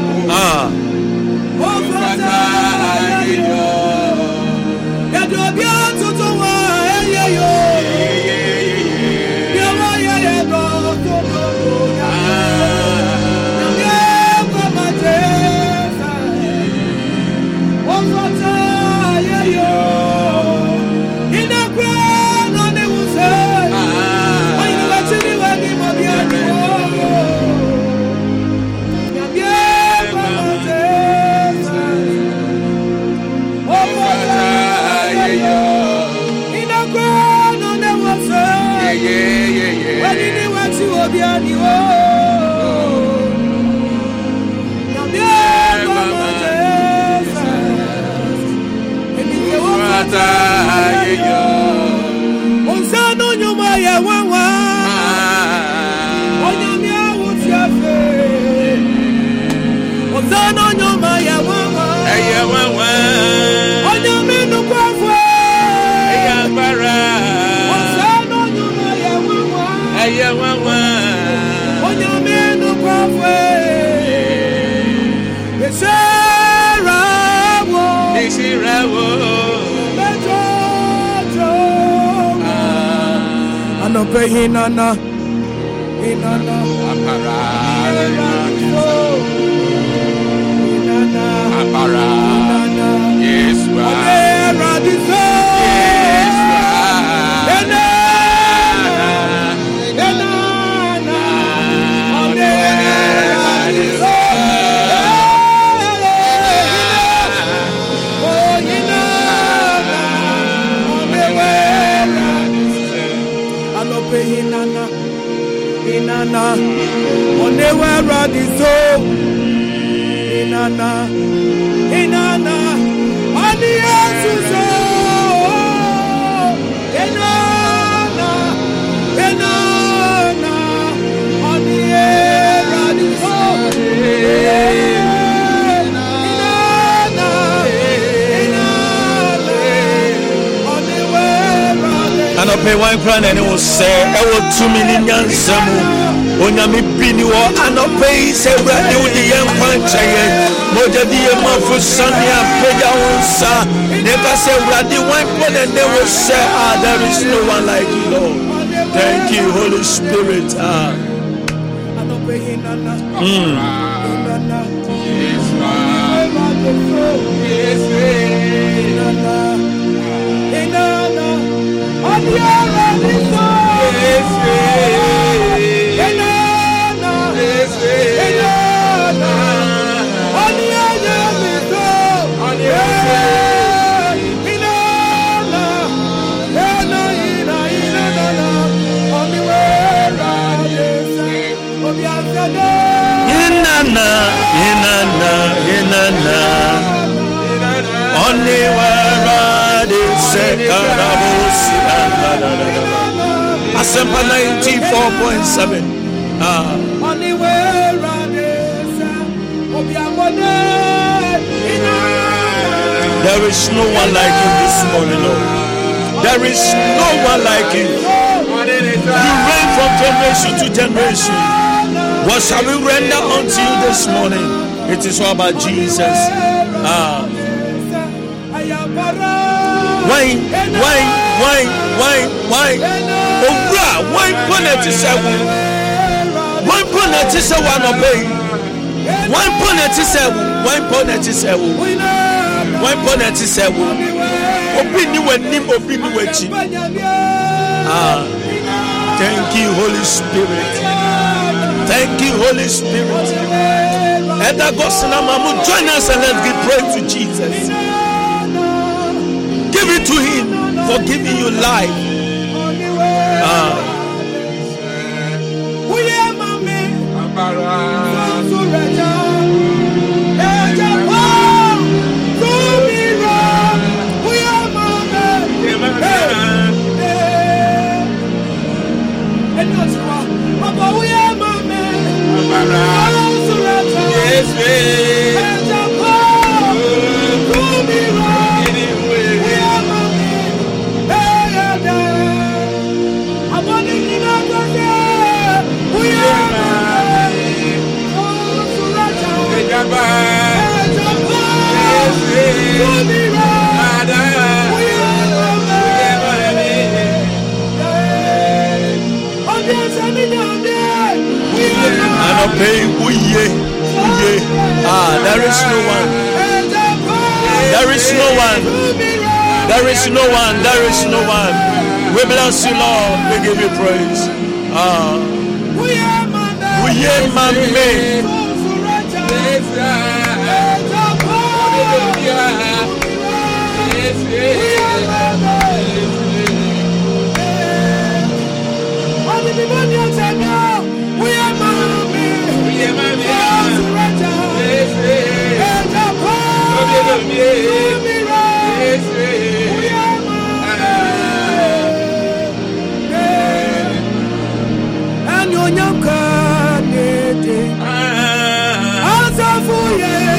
Osano nyoma ya wawa. Eya wawa. Onyaminu kwafwe. Eya bara. Osano nyoma ya wawa. Eya wawa. Onyaminu kwafwe. Yeshirawo. Yeshirawo. Mejojo. Anope hinana. Hinana. Apara. Hinana. Apara. Hinana. Yeswa. Radiso. Yeswa. Hinana. Hinana. Radiso. Hinana, Hinana, Onewa Radiso, Hinana, Hinana, Ani Yesuso, Hinana, Hinana, Ani Radiso, Hinana, Hinana, Onewa Radiso. And I pay one crown and it will say, I will 2 million samu. Onyami bini wo anope se brade wo de yen kwanche moja di e mafu sania peja wonsa never say brade one pon and they will say there is no one like you, Lord. Thank you, Holy Spirit. Anope hinana. Inanna only where they say Karabosi Asempa 94.7 only where there is no one like you this morning, Lord. There is no one like you. You reign from generation to generation. What shall we render unto you this morning? It is all about Jesus. Why? Why planet is seven? One planet is one obey. One planet is seven. One planet is seven. One planet is seven. Opinion when nim opinion wechi. Thank you, Holy Spirit. Thank you, Holy Spirit. And that God join us and let's give praise to Jesus. Give it to Him for giving you life. There is no one. There is no one. There is no one. There is no one. We bless you, Lord. We give you praise. And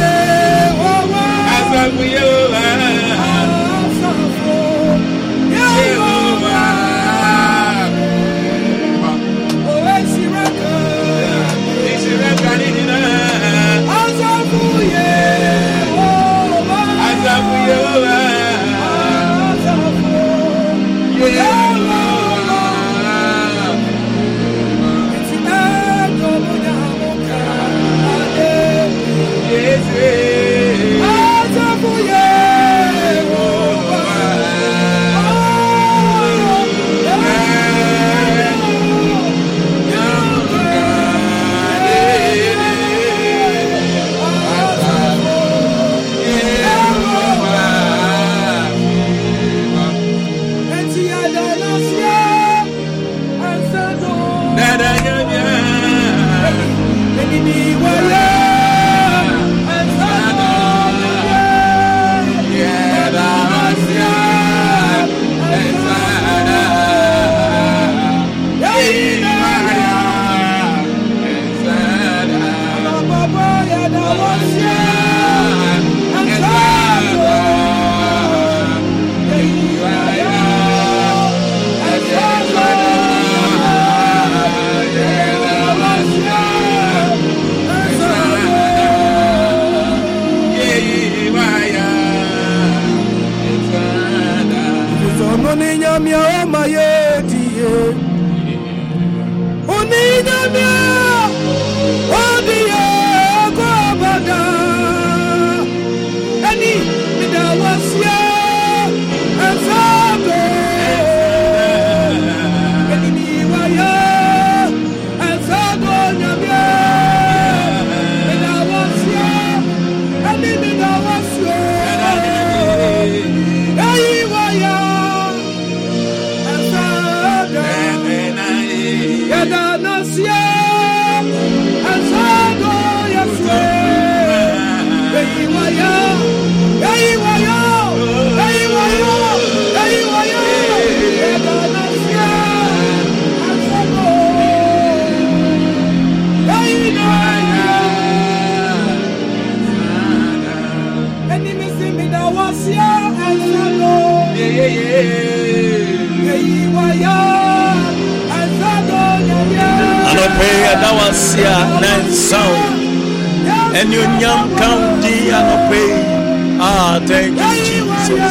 Thank you, Jesus.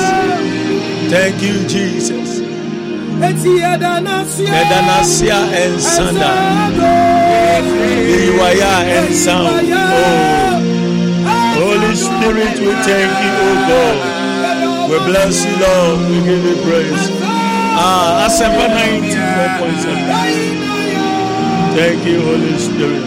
Thank you, Jesus. Edanasia and Sanda. Iwaya and Sound. Oh, Holy Spirit, we thank you, oh God. We bless you, Lord. We give you praise. Asempa 94.7. Thank you, Holy Spirit.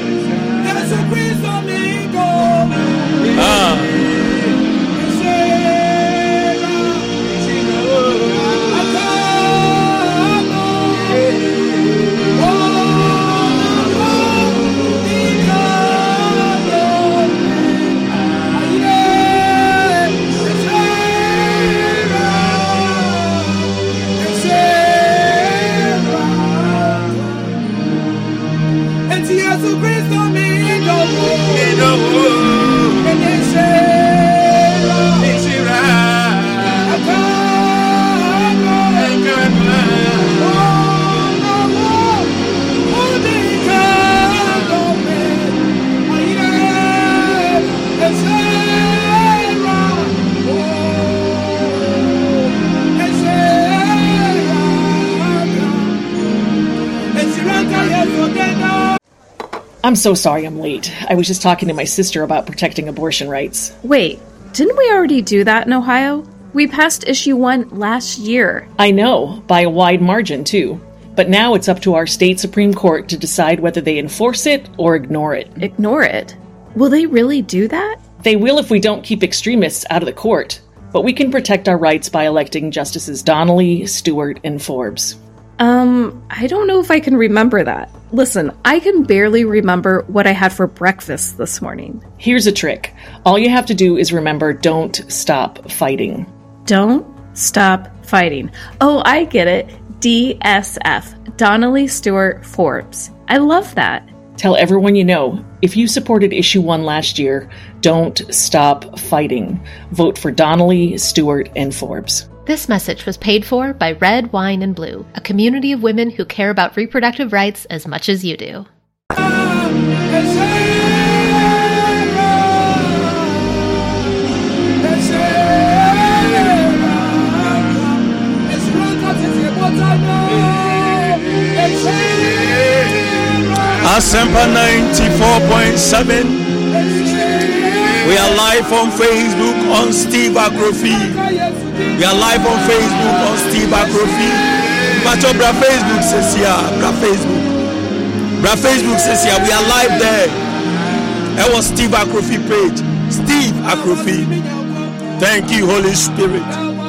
I'm so sorry I'm late. I was just talking to my sister about protecting abortion rights. Wait, didn't we already do that in Ohio? We passed issue 1 last year. I know, by a wide margin, too. But now it's up to our state Supreme Court to decide whether they enforce it or ignore it. Ignore it? Will they really do that? They will if we don't keep extremists out of the court. But we can protect our rights by electing Justices Donnelly, Stewart, and Forbes. I don't know if I can remember that. Listen, I can barely remember what I had for breakfast this morning. Here's a trick. All you have to do is remember, don't stop fighting. Don't stop fighting. Oh, I get it. DSF. Donnelly, Stewart, Forbes. I love that. Tell everyone you know, If you supported Issue 1 last year, don't stop fighting. Vote for Donnelly, Stewart, and Forbes. This message was paid for by Red, Wine, and Blue, a community of women who care about reproductive rights as much as you do. Asempa 94.7. We are live on Facebook on Steve Agrofi. We are live on Facebook on Steve Agrofi. Macho bra Facebook says here. Bra Facebook says here. We are live there. That was Steve Agrofi page. Steve Agrofi. Thank you, Holy Spirit.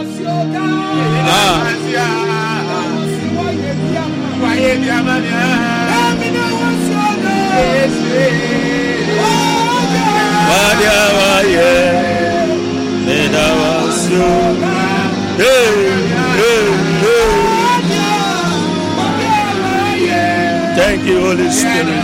Thank you, Holy Spirit.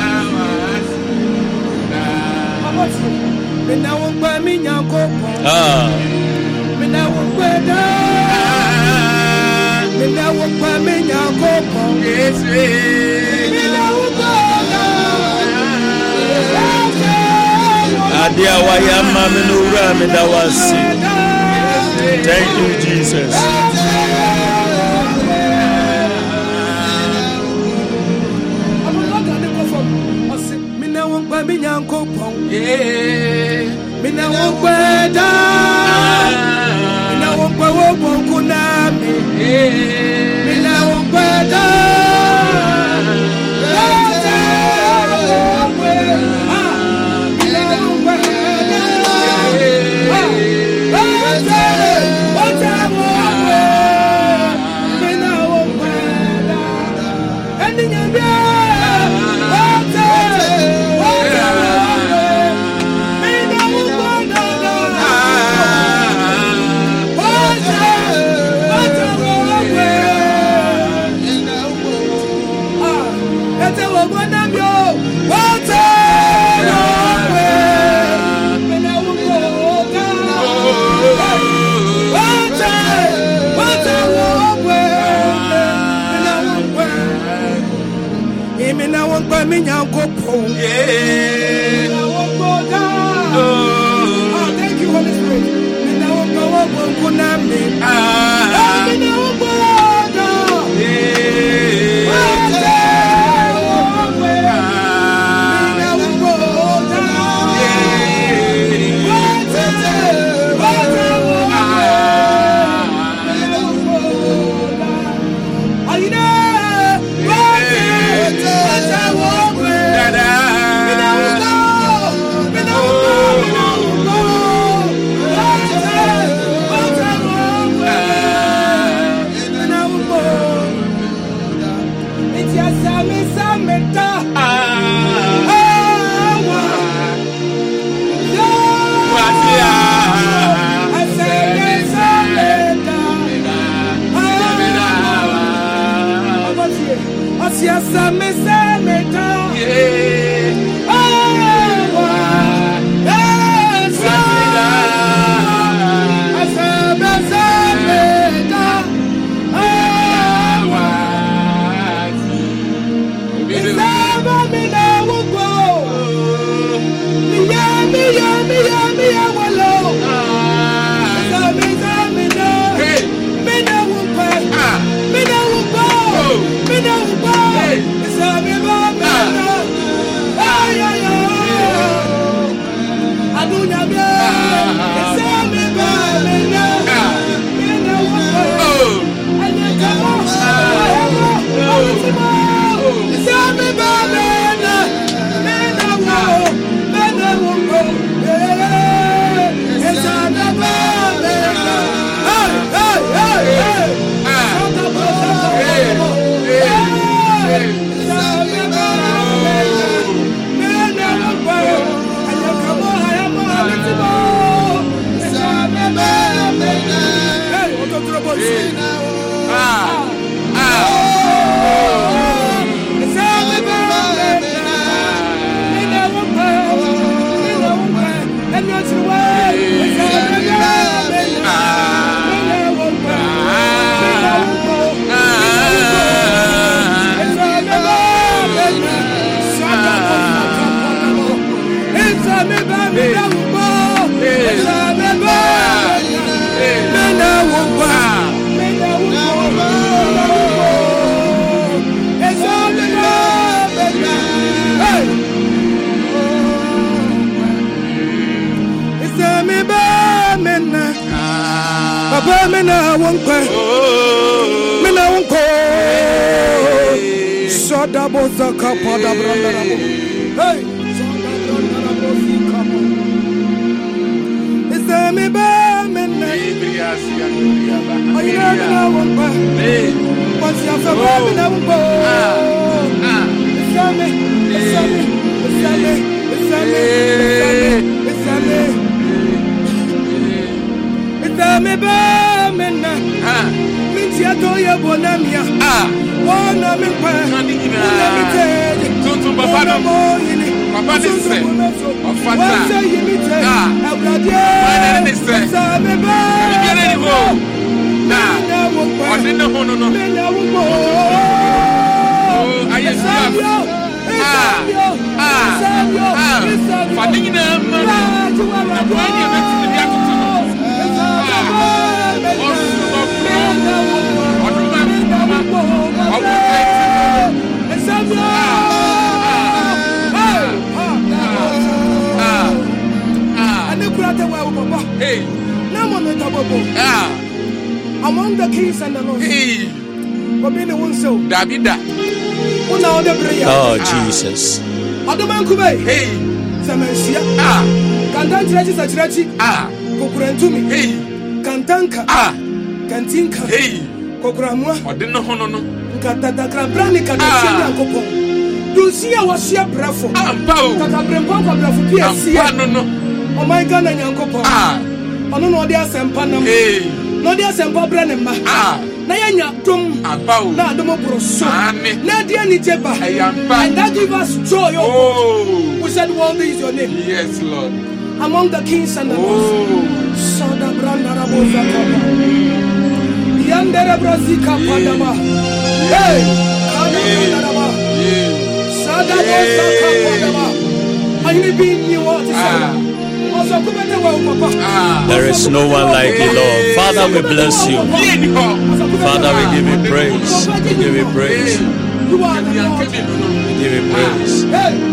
Thank you, Jesus. Thank you, Holy Spirit. Papa mena wonko. Mena wonko. Sada bozaka pada brandarabo. Hey, sada brandarabo sikamo. Isame ba mena. Ibriasi angriaba. Ayina wonko. Hey. Once ya fa mena wonko. Isame. Me ba mena minti atoye bonamia wana me pa tuntu papa no papa ni se ofata wana ni se me ba ni ho na odine ho no ayesio fadina ma abwani metti bi atutu among the kings and the lords. Davida. Oh, Jesus. Hey. Samensia. Kantan chirachi sa chirachi. Kokurentumi. Hey. Kantanka. Kantinka. Hey. Kokuramwa. Odino hono no. Katata krabani katachia kopon. Dusia wasia brafo. Ampao. Kakabrempo kwa brafo pia sia. No. Oh my God, na nyankopon. Ono no dia sempa nam. Hey. No dia sempa brane ma. Na yanya dum. Ampao. Na dum broso. Amen. Na dia ni jeba. And that give us joy. Oh. We said worthy is your name. Yes, Lord. Among the kings and the lords. Sada branda raboza kapa. Yandere brazika padama. Hey. Kada branda raba. Sada boza kapa padama. Ayini bin you what is There is no one like you, Lord. Father, we bless you. Father, we give you praise. We give you praise. We give you praise.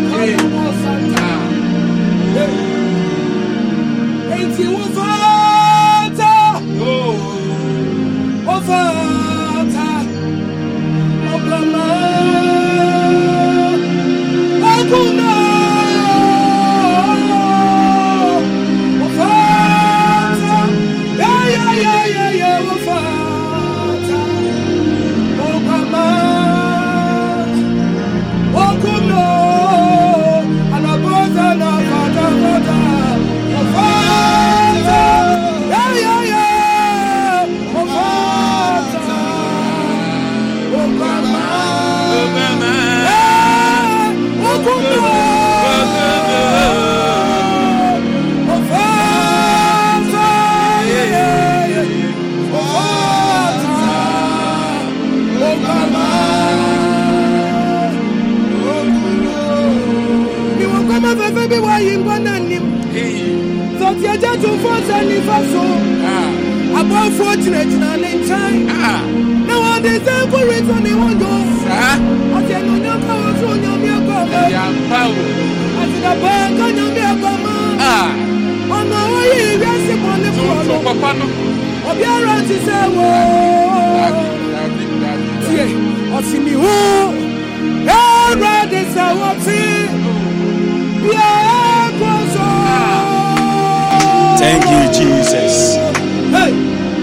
Thank you, Jesus. Hey.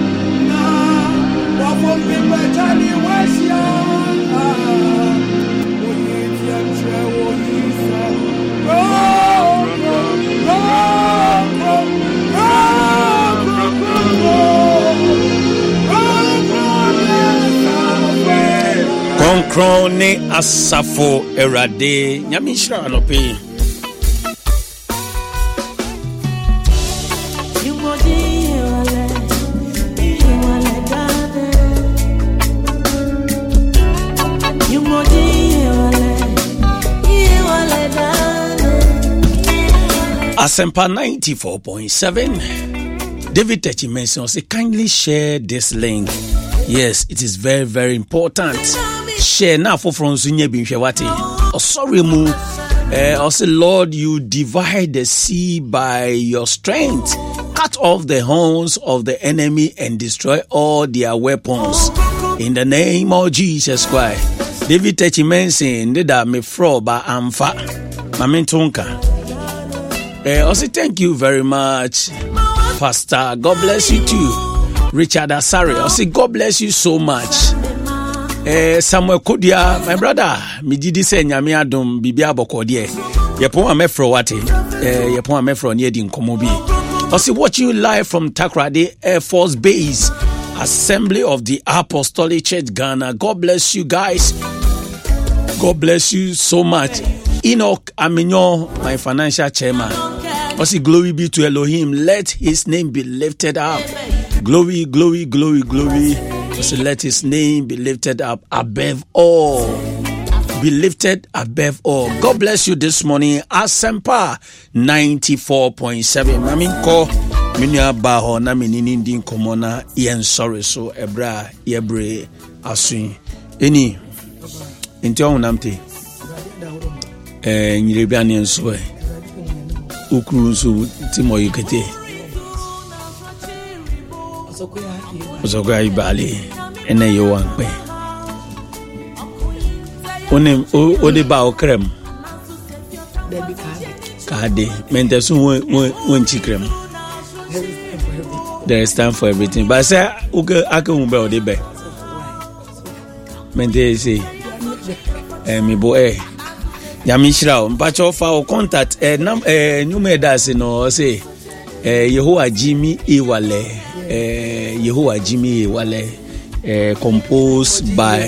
Konkrone asafo erade nyamishra anope. Asempa 94.7. David Techi mentions, say kindly share this link. Yes, it is very, very important. Share now for from Zunya Binshewati. Oh, sorry, Mu. Also, Lord, you divide the sea by your strength cut off the horns of the enemy and destroy all their weapons in the name of Jesus Christ. David Techimensin did that me fro ba amfa mamintunka. Also thank you very much, Pastor. God bless you too. Richard Asare, also God bless you so much. Samuel Kodia, my brother, me did say nyame adom bibia bokode. Yepon amefro wate. Yepon amefro near din komobi. Also watching you live from Takoradi Air Force Base, Assembly of the Apostolic Church Ghana. God bless you guys. God bless you so much. Enoch Aminyo, my financial chairman. Also glory be to Elohim. Let his name be lifted up. Glory, glory, glory, glory. So let his name be lifted up above all. Be lifted above all. God bless you this morning. Asempa 94.7. Mamin ko minya baho na minini ndi komona yen sorry so ebra yebre asun. Eni enti on namte. Nyirebian enso e. Ukru so timo yikete. Ozoga ibali ene yo wanpe. One ba okrem. Kade mentesu won chikrem. There is time for everything. But say uke ake umbe odebe. Mente say mi bo Yamishra mpacho fa o contact nyume das no say Yehowa Jimmy Iwale. Yehowa Jimmy Iwale composed by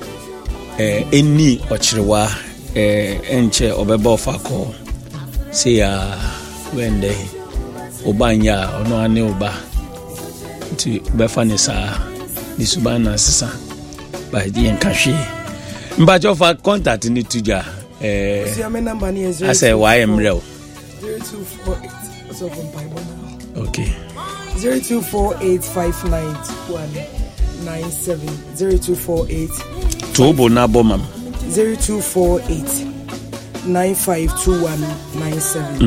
Eni Ochrewa enche obeba fako say when they obanya ono ane oba ti befanisa disubana sisa by the enkahwe mpacho fa contact ni tuja I say why am real 0248 also from Bible now. Okay. 0248592197 0248 Tobo na bomam 0248952197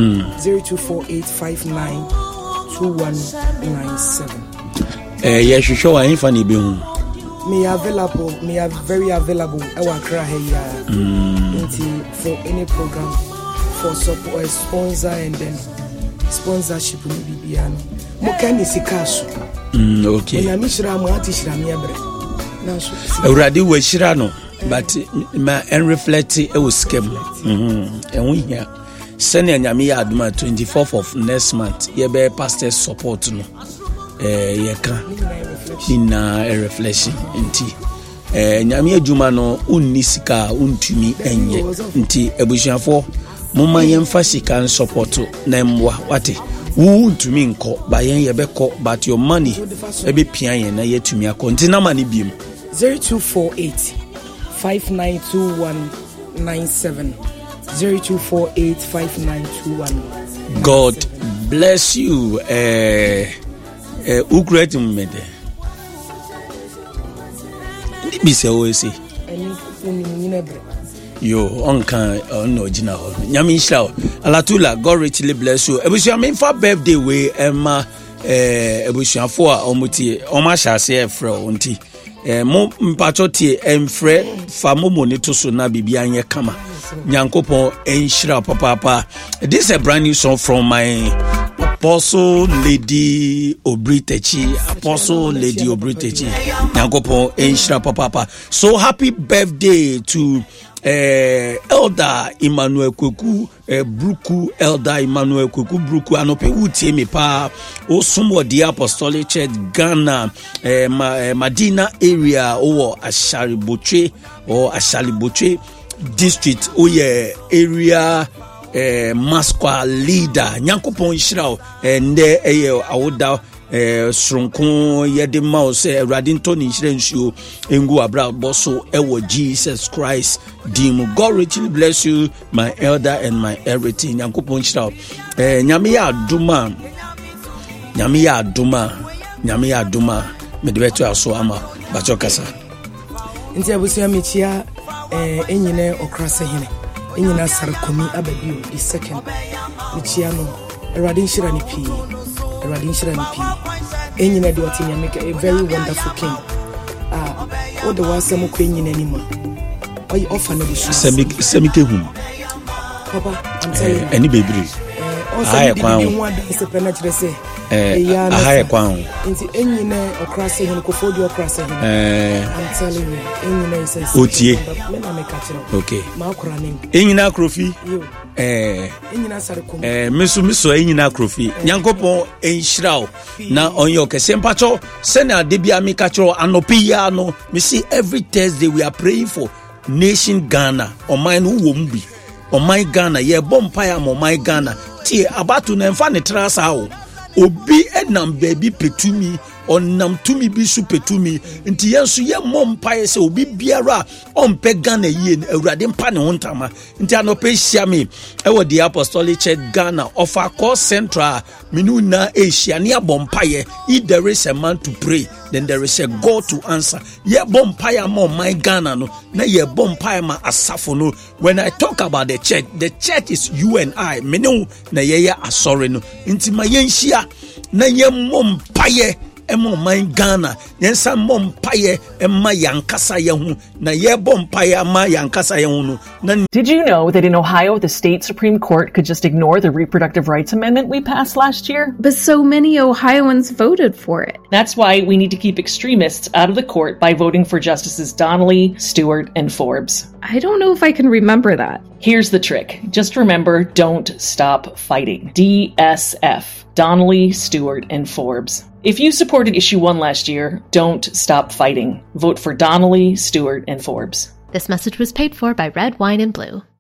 0248592197. Yeah, show wa infa ni be hu. Me are very available. I will cry here for any program for support, sponsor, and then sponsorship will be beyond. Mokani sikasu. Okay. When I mishra mo ati shira mi abre. Already we shira no, but ma en reflect e wo scam. And we here. Send nyame ya aduma 24th of next month. Ye be pastor support no. Ye kan. Ina a reflection nti nyame adwuma no unni sika untumi enye nti ebusuafo momma yemfa sika support na mwa wate untumi nko ba yen yebekọ but your money ebe pia yen na yetumi akọ nti na mani biem 0248 592197 0248 5921. God bless you. Ukret mmede be say o say yo onkan no gina ho nyame nhira alatula God richly bless you ebusu am for birthday we emma ebusuafo a omutie omahase efre onti mo mpacho tie emfre fa momo ne to so na bibia anye kama nyankopon enhira papa. This is a brand new song from my Apostle Lady Obritechi. Apostle Lady Obritechi. Nyankopon enhira papa. So happy birthday to Elder Emmanuel Kweku Bruku. Elder Emmanuel Kweku Bruku anope utie me pa Osumo the Apostolic Church Ghana Madina area or Ashaliboche or Ashaliboche district area Masqua leader Nyankopon Israel nde awoda sronkon yede mouse radinto ni nsu engu abra boso ewo Jesus Christ dim. God richly bless you my elder and my everything. Nyankopon Israel nyame ya aduma me de beto aso ama bacho kasa nti abusu amechia enyine okrasa hene enyina sarkomi ababio the second michiano radin shira ni pi Awurade nhyira no pii enyina de ɔte nyame a very wonderful king what the was some queen in anymore why offer no semike hum papa I'm telling you any baby I want to penetrate say higher crown into any crossing him cofodio crossing I'm telling you any says otie okay makranim enyina krofi enyina sarekom miso enyina krofi nyankopon enhyiraw na onyo kese mpacho se na de bia mi kachro anopiya no me see every Thursday we are praying for nation Ghana oman wo mbi oman Ghana ye bompire oman Ghana tie abatu na mfa ne trasa ho obi enam baby petumi onam tumi bi su petumi nti yenso ye mompae se obi biara ompe Ghana yie awurade mpa ne hontama nti anope hia me e wo the Apostolic Church Ghana of Akko Central minu na Asia ne abompae if there is a man to pray then there is a God to answer ye bompae ma my Ghana no na ye bompae ma asafo no. When I talk about the church is you and I menu na ye asore no nti ma yenhia na ye mompae emo man Ghana yensa mompae emma yankasa ye hu na ye bompae ama yankasa ye hu no. Did you know that in Ohio the state Supreme Court could just ignore the reproductive rights amendment we passed last year? But so many Ohioans voted for it. That's why we need to keep extremists out of the court by voting for Justices Donnelly, Stewart, and Forbes. I don't know if I can remember that. Here's the trick. Just remember, don't stop fighting. DSF. Donnelly, Stewart, and Forbes. If you supported Issue 1 last year, don't stop fighting. Vote for Donnelly, Stewart, and Forbes. This message was paid for by Red Wine and Blue.